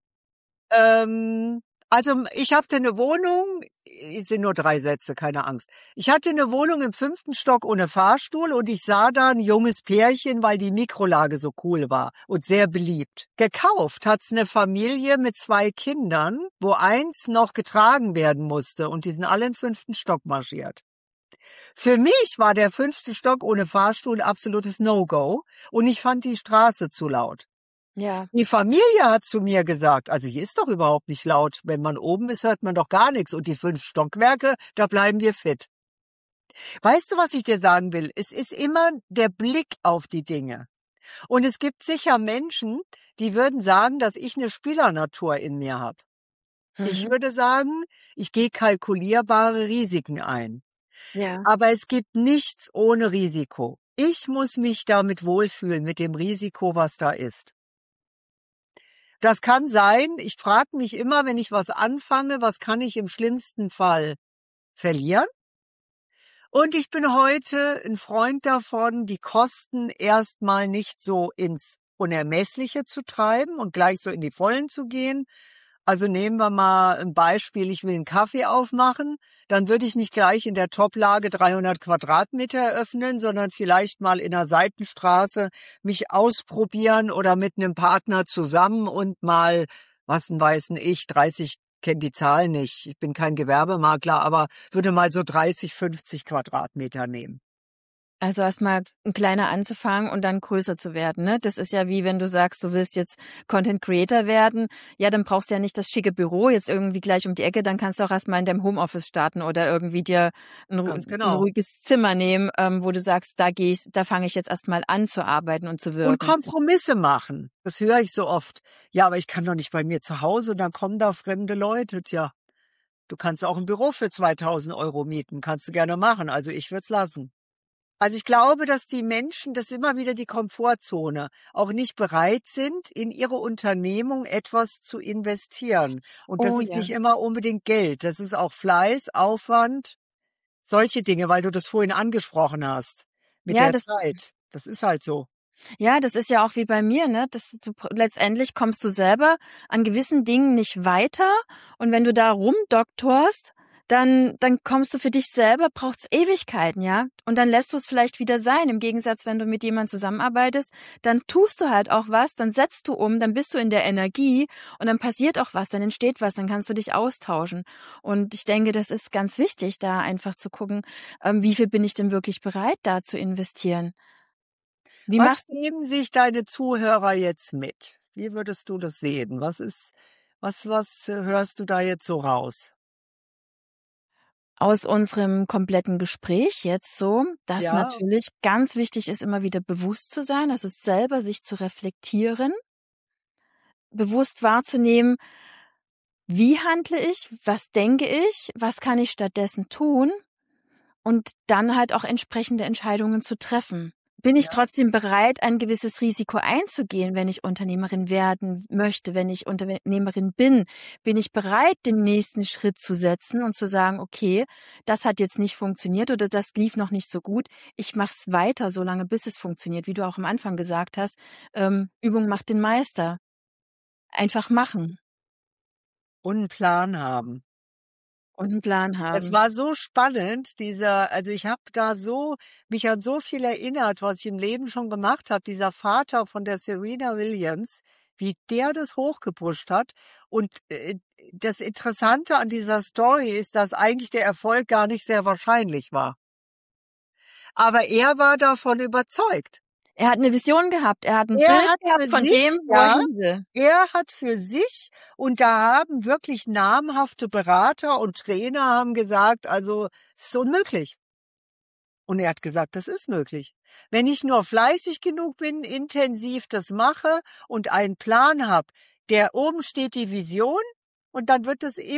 [SPEAKER 2] Also ich hatte eine Wohnung, es sind nur 3 Sätze, keine Angst. Ich hatte eine Wohnung im 5. Stock ohne Fahrstuhl und ich sah da ein junges Pärchen, weil die Mikrolage so cool war und sehr beliebt. Gekauft hat's eine Familie mit 2 Kindern, wo eins noch getragen werden musste und die sind alle im 5. Stock marschiert. Für mich war der 5. Stock ohne Fahrstuhl ein absolutes No-Go und ich fand die Straße zu laut.
[SPEAKER 1] Ja.
[SPEAKER 2] Die Familie hat zu mir gesagt, also hier ist doch überhaupt nicht laut. Wenn man oben ist, hört man doch gar nichts. Und die 5 Stockwerke, da bleiben wir fit. Weißt du, was ich dir sagen will? Es ist immer der Blick auf die Dinge. Und es gibt sicher Menschen, die würden sagen, dass ich eine Spielernatur in mir habe. Ich würde sagen, ich gehe kalkulierbare Risiken ein.
[SPEAKER 1] Ja.
[SPEAKER 2] Aber es gibt nichts ohne Risiko. Ich muss mich damit wohlfühlen, mit dem Risiko, was da ist. Das kann sein, ich frage mich immer, wenn ich was anfange, was kann ich im schlimmsten Fall verlieren? Und ich bin heute ein Freund davon, die Kosten erstmal nicht so ins Unermessliche zu treiben und gleich so in die Vollen zu gehen. Also nehmen wir mal ein Beispiel, ich will einen Kaffee aufmachen, dann würde ich nicht gleich in der Toplage 300 Quadratmeter eröffnen, sondern vielleicht mal in einer Seitenstraße mich ausprobieren oder mit einem Partner zusammen und mal, was denn weiß denn ich, 30, kenne die Zahl nicht, ich bin kein Gewerbemakler, aber würde mal so 30, 50 Quadratmeter nehmen.
[SPEAKER 1] Also erstmal ein kleiner anzufangen und dann größer zu werden, ne? Das ist ja wie wenn du sagst, du willst jetzt Content Creator werden. Ja, dann brauchst du ja nicht das schicke Büro jetzt irgendwie gleich um die Ecke. Dann kannst du auch erstmal in deinem Homeoffice starten oder irgendwie dir ein ruhiges Zimmer nehmen, wo du sagst, da fange ich jetzt erstmal an zu arbeiten und zu wirken.
[SPEAKER 2] Und Kompromisse machen. Das höre ich so oft. Ja, aber ich kann doch nicht bei mir zu Hause und dann kommen da fremde Leute. Tja, du kannst auch ein Büro für 2.000 € mieten. Kannst du gerne machen. Also ich würde es lassen. Also ich glaube, dass die Menschen, das ist immer wieder die Komfortzone, auch nicht bereit sind, in ihre Unternehmung etwas zu investieren. Und das
[SPEAKER 1] Oh
[SPEAKER 2] ist
[SPEAKER 1] ja.
[SPEAKER 2] nicht immer unbedingt Geld. Das ist auch Fleiß, Aufwand, solche Dinge, weil du das vorhin angesprochen hast. Mit
[SPEAKER 1] Ja,
[SPEAKER 2] der
[SPEAKER 1] das
[SPEAKER 2] Zeit. Das ist halt so.
[SPEAKER 1] Ja, das ist ja auch wie bei mir, ne? Letztendlich kommst du selber an gewissen Dingen nicht weiter und wenn du da rumdoktorst, dann kommst du für dich selber, braucht's Ewigkeiten, ja? Und dann lässt du es vielleicht wieder sein. Im Gegensatz, wenn du mit jemandem zusammenarbeitest, dann tust du halt auch was, dann setzt du um, dann bist du in der Energie und dann passiert auch was, dann entsteht was, dann kannst du dich austauschen. Und ich denke, das ist ganz wichtig, da einfach zu gucken, wie viel bin ich denn wirklich bereit, da zu investieren? Wie
[SPEAKER 2] Was
[SPEAKER 1] machst du
[SPEAKER 2] geben sich deine Zuhörer jetzt mit? Wie würdest du das sehen? Was hörst du da jetzt so raus?
[SPEAKER 1] aus unserem kompletten Gespräch jetzt so, dass
[SPEAKER 2] Ja,
[SPEAKER 1] natürlich ganz wichtig ist, immer wieder bewusst zu sein, also selber sich zu reflektieren, bewusst wahrzunehmen, wie handle ich, was denke ich, was kann ich stattdessen tun und dann halt auch entsprechende Entscheidungen zu treffen. Bin ich
[SPEAKER 2] ja.
[SPEAKER 1] trotzdem bereit, ein gewisses Risiko einzugehen, wenn ich Unternehmerin werden möchte, wenn ich Unternehmerin bin? Bin ich bereit, den nächsten Schritt zu setzen und zu sagen, okay, das hat jetzt nicht funktioniert oder das lief noch nicht so gut. Ich mache es weiter, solange bis es funktioniert, wie du auch am Anfang gesagt hast. Übung macht den Meister. Einfach machen
[SPEAKER 2] Und 'n Plan haben.
[SPEAKER 1] und einen Plan
[SPEAKER 2] Es
[SPEAKER 1] haben.
[SPEAKER 2] war so spannend, also ich habe da mich an so viel erinnert, was ich im Leben schon gemacht habe. Dieser Vater von der Serena Williams, wie der das hochgepusht hat. Und das Interessante an dieser Story ist, dass eigentlich der Erfolg gar nicht sehr wahrscheinlich war. Aber er war davon überzeugt.
[SPEAKER 1] Er hat eine Vision gehabt. Er hat ein
[SPEAKER 2] Er
[SPEAKER 1] Bild
[SPEAKER 2] hat
[SPEAKER 1] gehabt
[SPEAKER 2] für
[SPEAKER 1] von dem,
[SPEAKER 2] sich,
[SPEAKER 1] wo er
[SPEAKER 2] ja,
[SPEAKER 1] hin will.
[SPEAKER 2] er hat für sich, und da haben wirklich namhafte Berater und Trainer haben gesagt, also, es ist unmöglich. Und er hat gesagt, das ist möglich. Wenn ich nur fleißig genug bin, intensiv das mache und einen Plan habe, der oben steht die Vision, und dann wird es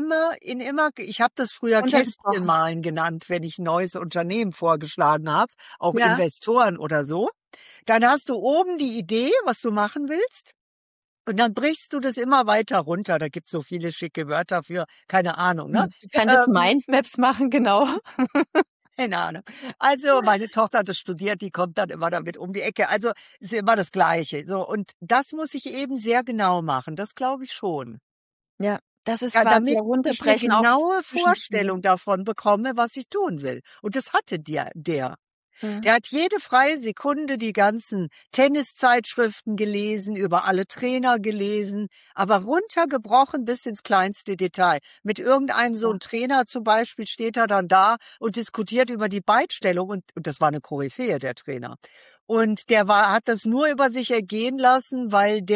[SPEAKER 2] ich habe das früher
[SPEAKER 1] Runtergebrochen.
[SPEAKER 2] Kästchenmalen genannt, wenn ich ein neues Unternehmen vorgeschlagen habe, auch
[SPEAKER 1] Ja.
[SPEAKER 2] Investoren oder so. Dann hast du oben die Idee, was du machen willst. Und dann brichst du das immer weiter runter. Da gibt's so viele schicke Wörter für, keine Ahnung, ne?
[SPEAKER 1] Du könntest
[SPEAKER 2] Ähm,
[SPEAKER 1] Mindmaps machen, genau.
[SPEAKER 2] Keine Ahnung. Also, meine Tochter hat das studiert, die kommt dann immer damit um die Ecke. Also, ist immer das Gleiche. So, und das muss ich eben sehr genau machen. Das glaube ich schon.
[SPEAKER 1] Ja, das ist
[SPEAKER 2] Ja,
[SPEAKER 1] quasi
[SPEAKER 2] damit
[SPEAKER 1] ja
[SPEAKER 2] ich eine
[SPEAKER 1] Runterbrechen auf
[SPEAKER 2] genaue
[SPEAKER 1] Zwischenziele.
[SPEAKER 2] Vorstellung davon bekomme, was ich tun will. Und das hatte der.
[SPEAKER 1] Mhm.
[SPEAKER 2] Der hat jede freie Sekunde die ganzen Tenniszeitschriften gelesen, über alle Trainer gelesen, aber runtergebrochen bis ins kleinste Detail. Mit irgendeinem so
[SPEAKER 1] Ja.
[SPEAKER 2] ein Trainer zum Beispiel steht er dann da und diskutiert über die Beitstellung, und das war eine Koryphäe, der Trainer. Und hat das nur über sich ergehen lassen,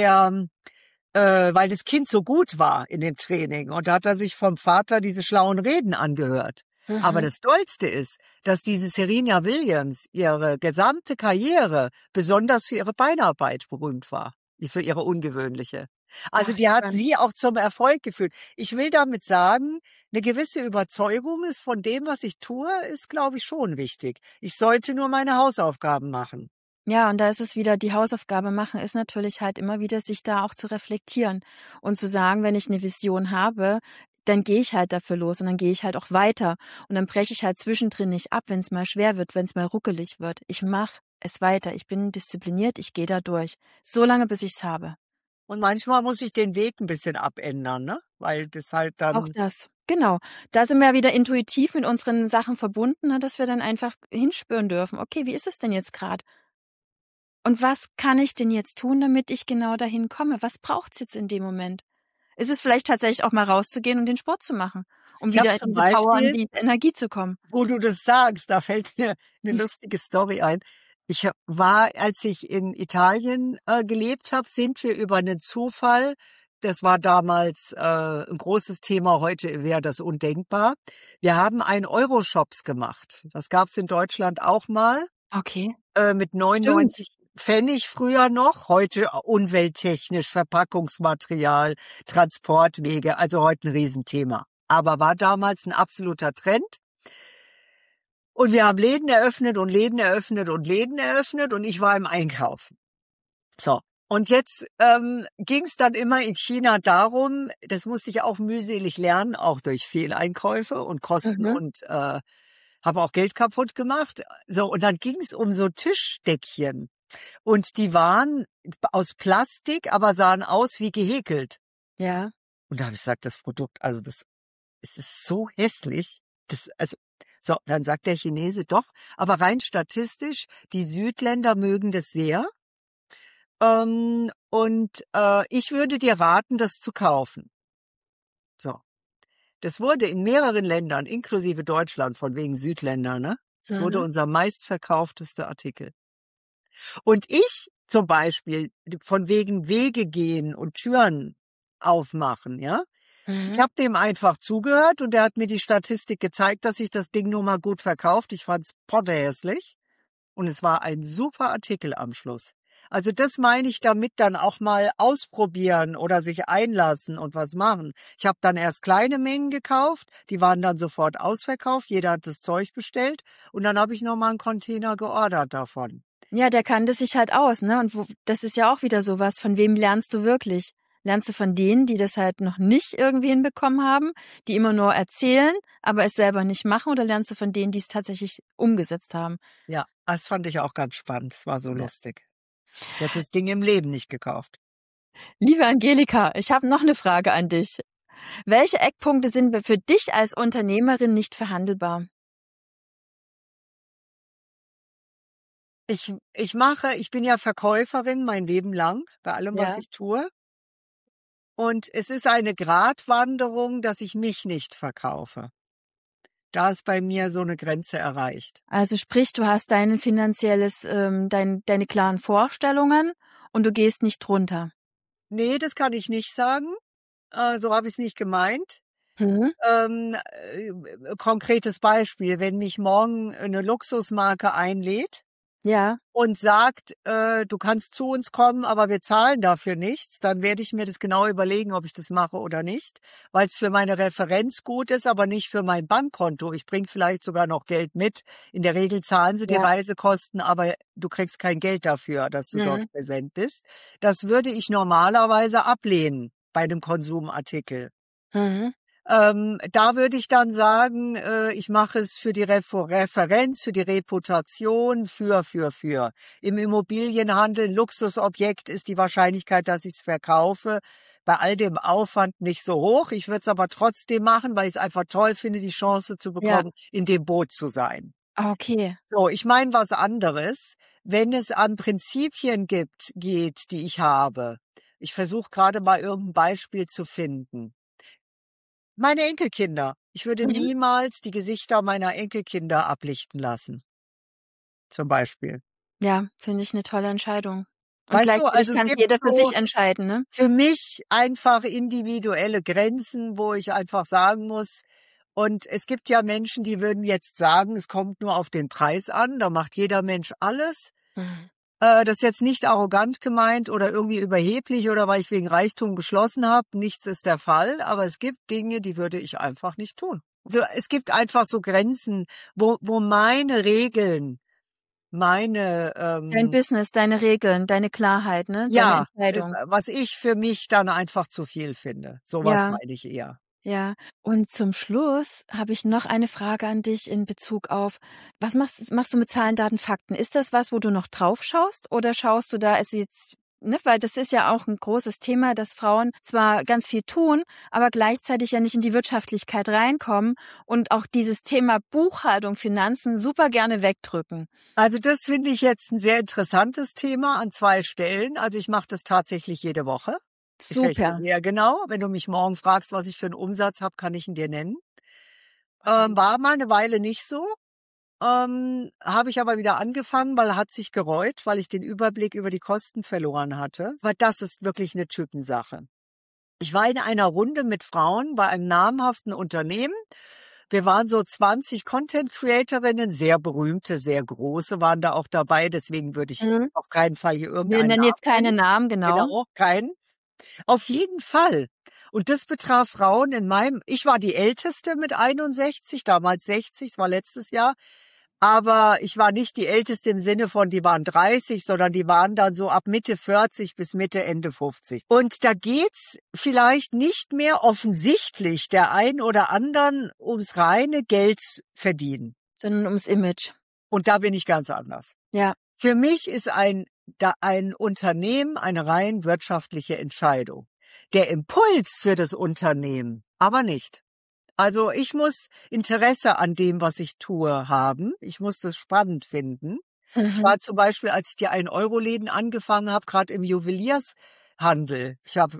[SPEAKER 2] weil das Kind so gut war in dem Training. Und da hat er sich vom Vater diese schlauen Reden angehört. Aber
[SPEAKER 1] Mhm.
[SPEAKER 2] das Tollste ist, dass diese Serena Williams ihre gesamte Karriere besonders für ihre Beinarbeit berühmt war. Für ihre ungewöhnliche. Also
[SPEAKER 1] Ach,
[SPEAKER 2] die hat
[SPEAKER 1] spannend.
[SPEAKER 2] sie auch zum Erfolg geführt. Ich will damit sagen, eine gewisse Überzeugung ist von dem, was ich tue, ist, glaube ich, schon wichtig. Ich sollte nur meine Hausaufgaben machen.
[SPEAKER 1] Ja, und da ist es wieder, die Hausaufgabe machen ist natürlich halt immer wieder, sich da auch zu reflektieren und zu sagen, wenn ich eine Vision habe, dann gehe ich halt dafür los und dann gehe ich halt auch weiter und dann breche ich halt zwischendrin nicht ab, wenn es mal schwer wird, wenn es mal ruckelig wird. Ich mache es weiter. Ich bin diszipliniert, ich gehe da durch. So lange, bis ich's habe.
[SPEAKER 2] Und manchmal muss ich den Weg ein bisschen abändern, ne? Weil das halt
[SPEAKER 1] Auch
[SPEAKER 2] dann
[SPEAKER 1] das. Genau. Da sind wir ja wieder intuitiv mit unseren Sachen verbunden, ne, dass wir dann einfach hinspüren dürfen. Okay, wie ist es denn jetzt gerade? Und was kann ich denn jetzt tun, damit ich genau dahin komme? Was braucht's jetzt in dem Moment? Ist es vielleicht tatsächlich auch mal rauszugehen und den Sport zu machen, um
[SPEAKER 2] ich habe
[SPEAKER 1] wieder in
[SPEAKER 2] zum
[SPEAKER 1] diese Power und
[SPEAKER 2] Beispiel,
[SPEAKER 1] die Energie zu kommen?
[SPEAKER 2] wo du das sagst, da fällt mir eine lustige Story ein. Als ich in Italien gelebt habe, sind wir über einen Zufall, das war damals 'n großes Thema, heute wäre das undenkbar. Wir haben einen Euro-Shops gemacht. Das gab's in Deutschland auch mal,
[SPEAKER 1] Okay,
[SPEAKER 2] mit
[SPEAKER 1] stimmt.
[SPEAKER 2] 99 Pfennig früher noch, heute umwelttechnisch, Verpackungsmaterial, Transportwege, also heute ein Riesenthema. Aber war damals ein absoluter Trend. Und wir haben Läden eröffnet und Läden eröffnet und Läden eröffnet und ich war im Einkaufen. So. Und jetzt ging es dann immer in China darum, das musste ich auch mühselig lernen, auch durch Fehleinkäufe und Kosten und habe auch Geld kaputt gemacht. So, und dann ging es um so Tischdeckchen. Und die waren aus Plastik, aber sahen aus wie gehäkelt.
[SPEAKER 1] Ja.
[SPEAKER 2] Und da habe ich gesagt, das Produkt, also es ist so hässlich. So, dann sagt der Chinese doch, aber rein statistisch, die Südländer mögen das sehr. Ich würde dir raten, das zu kaufen. So. Das wurde in mehreren Ländern, inklusive Deutschland, von wegen Südländer, ne? Das wurde unser meistverkauftester Artikel. Und ich zum Beispiel, von wegen Wege gehen und Türen aufmachen, ja? Ich habe dem einfach zugehört und der hat mir die Statistik gezeigt, dass sich das Ding nun mal gut verkauft. Ich fand's potterhässlich und es war ein super Artikel am Schluss. Also das meine ich damit, dann auch mal ausprobieren oder sich einlassen und was machen. Ich habe dann erst kleine Mengen gekauft, die waren dann sofort ausverkauft, jeder hat das Zeug bestellt und dann habe ich noch mal einen Container geordert davon.
[SPEAKER 1] Ja, der kannte sich halt aus, ne? Und das ist ja auch wieder sowas, von wem lernst du wirklich? Lernst du von denen, die das halt noch nicht irgendwie hinbekommen haben, die immer nur erzählen, aber es selber nicht machen, oder lernst du von denen, die es tatsächlich umgesetzt haben?
[SPEAKER 2] Ja, das fand ich auch ganz spannend, es war so lustig. Ich hätte das Ding im Leben nicht gekauft.
[SPEAKER 1] Liebe Angelika, ich habe noch eine Frage an dich. Welche Eckpunkte sind für dich als Unternehmerin nicht verhandelbar?
[SPEAKER 2] Ich bin ja Verkäuferin mein Leben lang, bei allem, was
[SPEAKER 1] Ja.
[SPEAKER 2] ich tue. Und es ist eine Gratwanderung, dass ich mich nicht verkaufe. Da ist bei mir so eine Grenze erreicht.
[SPEAKER 1] Also sprich, du hast deine deine klaren Vorstellungen und du gehst nicht drunter.
[SPEAKER 2] Nee, das kann ich nicht sagen. So habe ich es nicht gemeint. Konkretes Beispiel, wenn mich morgen eine Luxusmarke einlädt
[SPEAKER 1] Ja.
[SPEAKER 2] und sagt, du kannst zu uns kommen, aber wir zahlen dafür nichts, dann werde ich mir das genau überlegen, ob ich das mache oder nicht, weil es für meine Referenz gut ist, aber nicht für mein Bankkonto. Ich bringe vielleicht sogar noch Geld mit. In der Regel zahlen sie die Reisekosten, aber du kriegst kein Geld dafür, dass du dort präsent bist. Das würde ich normalerweise ablehnen bei einem Konsumartikel. Da würde ich dann sagen, ich mache es für die Referenz, für die Reputation, für. Im Immobilienhandel, Luxusobjekt, ist die Wahrscheinlichkeit, dass ich es verkaufe, bei all dem Aufwand nicht so hoch. Ich würde es aber trotzdem machen, weil ich es einfach toll finde, die Chance zu bekommen, in dem Boot zu sein.
[SPEAKER 1] Okay.
[SPEAKER 2] So, ich meine was anderes. Wenn es an Prinzipien geht, die ich habe. Ich versuche gerade mal irgendein Beispiel zu finden. Meine Enkelkinder. Ich würde niemals die Gesichter meiner Enkelkinder ablichten lassen. Zum Beispiel.
[SPEAKER 1] Ja, finde ich eine tolle Entscheidung. Und
[SPEAKER 2] Weißt du,
[SPEAKER 1] gleichzeitig
[SPEAKER 2] also es
[SPEAKER 1] kann
[SPEAKER 2] gibt
[SPEAKER 1] jeder für
[SPEAKER 2] so
[SPEAKER 1] sich entscheiden, ne?
[SPEAKER 2] für mich einfach individuelle Grenzen, wo ich einfach sagen muss, und es gibt ja Menschen, die würden jetzt sagen, es kommt nur auf den Preis an, da macht jeder Mensch alles. Das ist jetzt nicht arrogant gemeint oder irgendwie überheblich oder weil ich wegen Reichtum geschlossen habe. Nichts ist der Fall, aber es gibt Dinge, die würde ich einfach nicht tun. Also es gibt einfach so Grenzen, wo meine Regeln,
[SPEAKER 1] Dein Business, deine Regeln, deine Klarheit, ne? Deine Entscheidung.
[SPEAKER 2] was ich für mich dann einfach zu viel finde. Sowas
[SPEAKER 1] Ja.
[SPEAKER 2] meine ich eher.
[SPEAKER 1] Ja, und zum Schluss habe ich noch eine Frage an dich in Bezug auf, was machst du mit Zahlen, Daten, Fakten? Ist das was, wo du noch drauf schaust, oder schaust du da, also jetzt, ne, weil das ist ja auch ein großes Thema, dass Frauen zwar ganz viel tun, aber gleichzeitig ja nicht in die Wirtschaftlichkeit reinkommen und auch dieses Thema Buchhaltung, Finanzen super gerne wegdrücken.
[SPEAKER 2] Also das finde ich jetzt ein sehr interessantes Thema an 2 Stellen. Also ich mache das tatsächlich jede Woche. Ich rechne
[SPEAKER 1] Super.
[SPEAKER 2] sehr genau. Wenn du mich morgen fragst, was ich für einen Umsatz habe, kann ich ihn dir nennen. War mal eine Weile nicht so. Habe ich aber wieder angefangen, weil hat sich gereut, weil ich den Überblick über die Kosten verloren hatte. Weil das ist wirklich eine Typensache. Ich war in einer Runde mit Frauen bei einem namhaften Unternehmen. Wir waren so 20 Content-Creatorinnen, sehr berühmte, sehr große waren da auch dabei. Deswegen würde ich auf keinen Fall hier
[SPEAKER 1] Wir
[SPEAKER 2] irgendeinen
[SPEAKER 1] nennen jetzt
[SPEAKER 2] Namen
[SPEAKER 1] keine
[SPEAKER 2] nennen.
[SPEAKER 1] Namen, genau.
[SPEAKER 2] Genau, keinen. Auf jeden Fall. Und das betraf Frauen ich war die Älteste mit 61, damals 60, es war letztes Jahr. Aber ich war nicht die Älteste im Sinne von, die waren 30, sondern die waren dann so ab Mitte 40 bis Mitte, Ende 50. Und da geht's vielleicht nicht mehr offensichtlich der einen oder anderen ums reine Geld verdienen.
[SPEAKER 1] Sondern ums Image.
[SPEAKER 2] Und da bin ich ganz anders.
[SPEAKER 1] Ja.
[SPEAKER 2] Für mich ist ein Unternehmen eine rein wirtschaftliche Entscheidung. Der Impuls für das Unternehmen aber nicht. Also ich muss Interesse an dem, was ich tue, haben. Ich muss das spannend finden. Ich war zum Beispiel, als ich die 1-Euro-Läden angefangen habe, gerade im Juweliershandel. Ich habe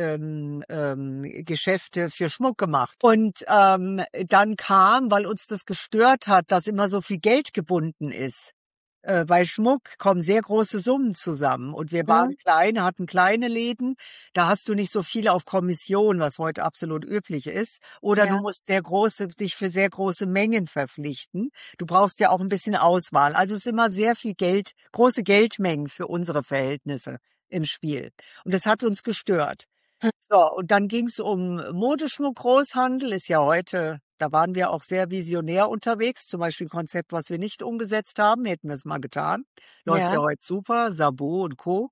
[SPEAKER 2] Geschäfte für Schmuck gemacht. Und dann kam, weil uns das gestört hat, dass immer so viel Geld gebunden ist. Bei Schmuck kommen sehr große Summen zusammen. Und wir waren klein, hatten kleine Läden. Da hast du nicht so viel auf Kommission, was heute absolut üblich ist. Oder du musst dich für sehr große Mengen verpflichten. Du brauchst ja auch ein bisschen Auswahl. Also es ist immer sehr viel Geld, große Geldmengen für unsere Verhältnisse im Spiel. Und das hat uns gestört. So, und dann ging es um Modeschmuck-Großhandel, ist ja heute, da waren wir auch sehr visionär unterwegs, zum Beispiel ein Konzept, was wir nicht umgesetzt haben, hätten wir es mal getan. Läuft ja heute super, Sabo und Co.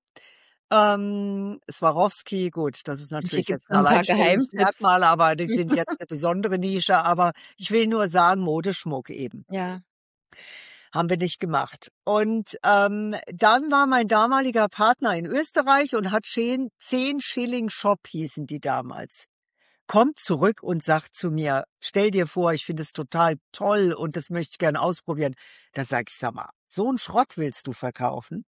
[SPEAKER 2] Swarovski, gut, das ist natürlich jetzt ein Alleinstellungsmerkmal, aber die sind jetzt eine besondere Nische, aber ich will nur sagen, Modeschmuck eben.
[SPEAKER 1] Ja.
[SPEAKER 2] Haben wir nicht gemacht. Und dann war mein damaliger Partner in Österreich und hat 10 Schilling Shop hießen die damals. Kommt zurück und sagt zu mir, stell dir vor, ich finde es total toll und das möchte ich gerne ausprobieren. Da sag ich, sag mal, so einen Schrott willst du verkaufen?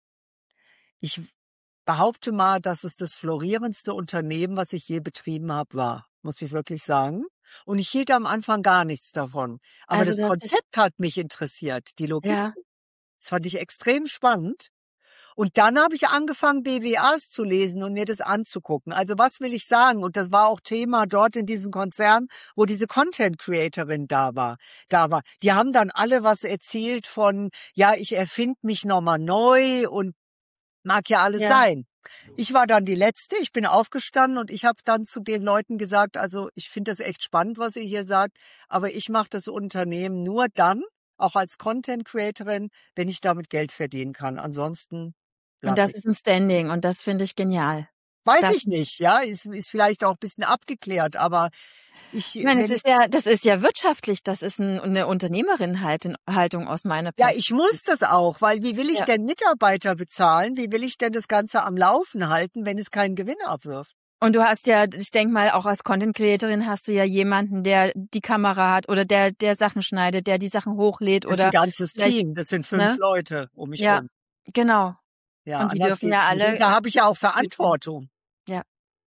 [SPEAKER 2] Ich behaupte mal, dass es das florierendste Unternehmen, was ich je betrieben habe, war. Muss ich wirklich sagen. Und ich hielt am Anfang gar nichts davon. Aber
[SPEAKER 1] Also
[SPEAKER 2] das
[SPEAKER 1] das
[SPEAKER 2] Konzept hat mich interessiert, die Logistik.
[SPEAKER 1] Ja.
[SPEAKER 2] Das fand ich extrem spannend. Und dann habe ich angefangen, BWAs zu lesen und mir das anzugucken. Also was will ich sagen? Und das war auch Thema dort in diesem Konzern, wo diese Content-Creatorin da war. Die haben dann alle was erzählt von, ja, ich erfinde mich nochmal neu und mag ja alles sein. Ich war dann die Letzte, ich bin aufgestanden und ich habe dann zu den Leuten gesagt, also ich finde das echt spannend, was ihr hier sagt, aber ich mache das Unternehmen nur dann, auch als Content-Creatorin, wenn ich damit Geld verdienen kann. Ansonsten
[SPEAKER 1] Und das ist ein Standing und das finde ich genial.
[SPEAKER 2] Weiß ich nicht, ja, ist vielleicht auch ein bisschen abgeklärt, aber
[SPEAKER 1] ich meine, das ist ja wirtschaftlich, das ist eine Unternehmerin-Haltung aus meiner Perspektive.
[SPEAKER 2] Ja, ich muss das auch, weil wie will ich denn Mitarbeiter bezahlen? Wie will ich denn das Ganze am Laufen halten, wenn es keinen Gewinn abwirft?
[SPEAKER 1] Und du hast ja, ich denke mal, auch als Content-Creatorin hast du ja jemanden, der die Kamera hat oder der Sachen schneidet, der die Sachen hochlädt.
[SPEAKER 2] Das ist ein ganzes Team, das sind 5 Leute um mich rum.
[SPEAKER 1] Genau.
[SPEAKER 2] Ja,
[SPEAKER 1] und die dürfen ja alle.
[SPEAKER 2] Da habe ich ja auch Verantwortung.
[SPEAKER 1] Ja.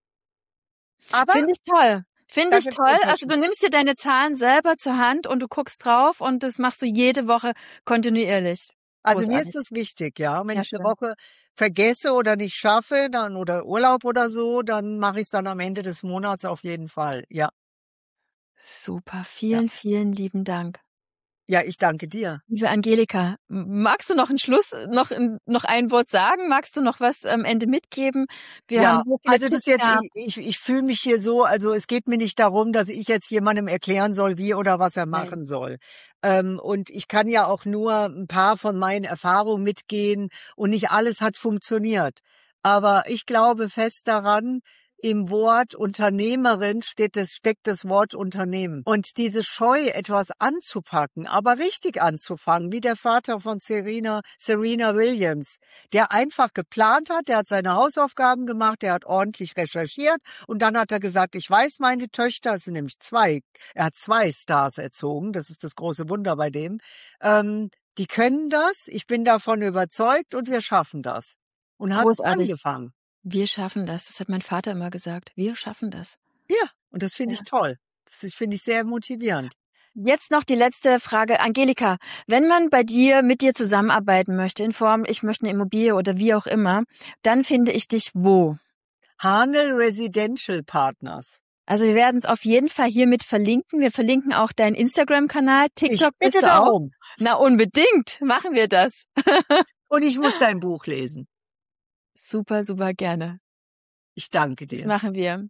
[SPEAKER 2] Aber
[SPEAKER 1] finde ich toll. Finde ich toll. Also du nimmst dir deine Zahlen selber zur Hand und du guckst drauf und das machst du jede Woche kontinuierlich.
[SPEAKER 2] Also mir ist das wichtig, ja. Wenn ich eine Woche vergesse oder nicht schaffe, dann oder Urlaub oder so, dann mache ich es dann am Ende des Monats auf jeden Fall. Ja.
[SPEAKER 1] Super. Vielen, vielen lieben Dank.
[SPEAKER 2] Ja, ich danke dir.
[SPEAKER 1] Liebe Angelika, magst du noch einen Schluss, noch ein Wort sagen? Magst du noch was am Ende mitgeben? Wir haben so viele
[SPEAKER 2] also ich fühle mich hier so, also es geht mir nicht darum, dass ich jetzt jemandem erklären soll, wie oder was er machen soll. Und ich kann ja auch nur ein paar von meinen Erfahrungen mitgehen und nicht alles hat funktioniert. Aber ich glaube fest daran, im Wort Unternehmerin steckt das Wort Unternehmen. Und diese Scheu, etwas anzupacken, aber richtig anzufangen, wie der Vater von Serena Williams, der einfach geplant hat, der hat seine Hausaufgaben gemacht, der hat ordentlich recherchiert und dann hat er gesagt, ich weiß, meine Töchter, es sind nämlich 2, er hat 2 Stars erzogen, das ist das große Wunder bei dem, die können das, ich bin davon überzeugt und wir schaffen das. Und hat angefangen.
[SPEAKER 1] Wir schaffen das. Das hat mein Vater immer gesagt. Wir schaffen das.
[SPEAKER 2] Ja, und das finde ich toll. Das finde ich sehr motivierend.
[SPEAKER 1] Jetzt noch die letzte Frage. Angelika, wenn man mit dir zusammenarbeiten möchte, in Form, ich möchte eine Immobilie oder wie auch immer, dann finde ich dich wo?
[SPEAKER 2] Hahnel Residential Partners.
[SPEAKER 1] Also wir werden es auf jeden Fall hiermit verlinken. Wir verlinken auch deinen Instagram-Kanal. TikTok
[SPEAKER 2] ich bitte darum.
[SPEAKER 1] Na, unbedingt. Machen wir das.
[SPEAKER 2] Und ich muss dein Buch lesen.
[SPEAKER 1] Super, super gerne.
[SPEAKER 2] Ich danke dir.
[SPEAKER 1] Das machen wir.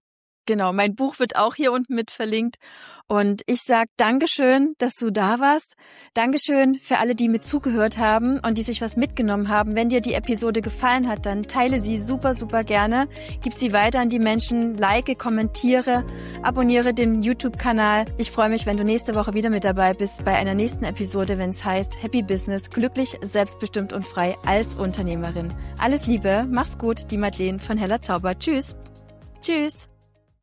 [SPEAKER 1] Genau, mein Buch wird auch hier unten mit verlinkt. Und ich sage Dankeschön, dass du da warst. Dankeschön für alle, die mit zugehört haben und die sich was mitgenommen haben. Wenn dir die Episode gefallen hat, dann teile sie super, super gerne. Gib sie weiter an die Menschen, like, kommentiere, abonniere den YouTube-Kanal. Ich freue mich, wenn du nächste Woche wieder mit dabei bist bei einer nächsten Episode, wenn es heißt Happy Business, glücklich, selbstbestimmt und frei als Unternehmerin. Alles Liebe, mach's gut, die Madeleine von Heller Zauber. Tschüss. Tschüss.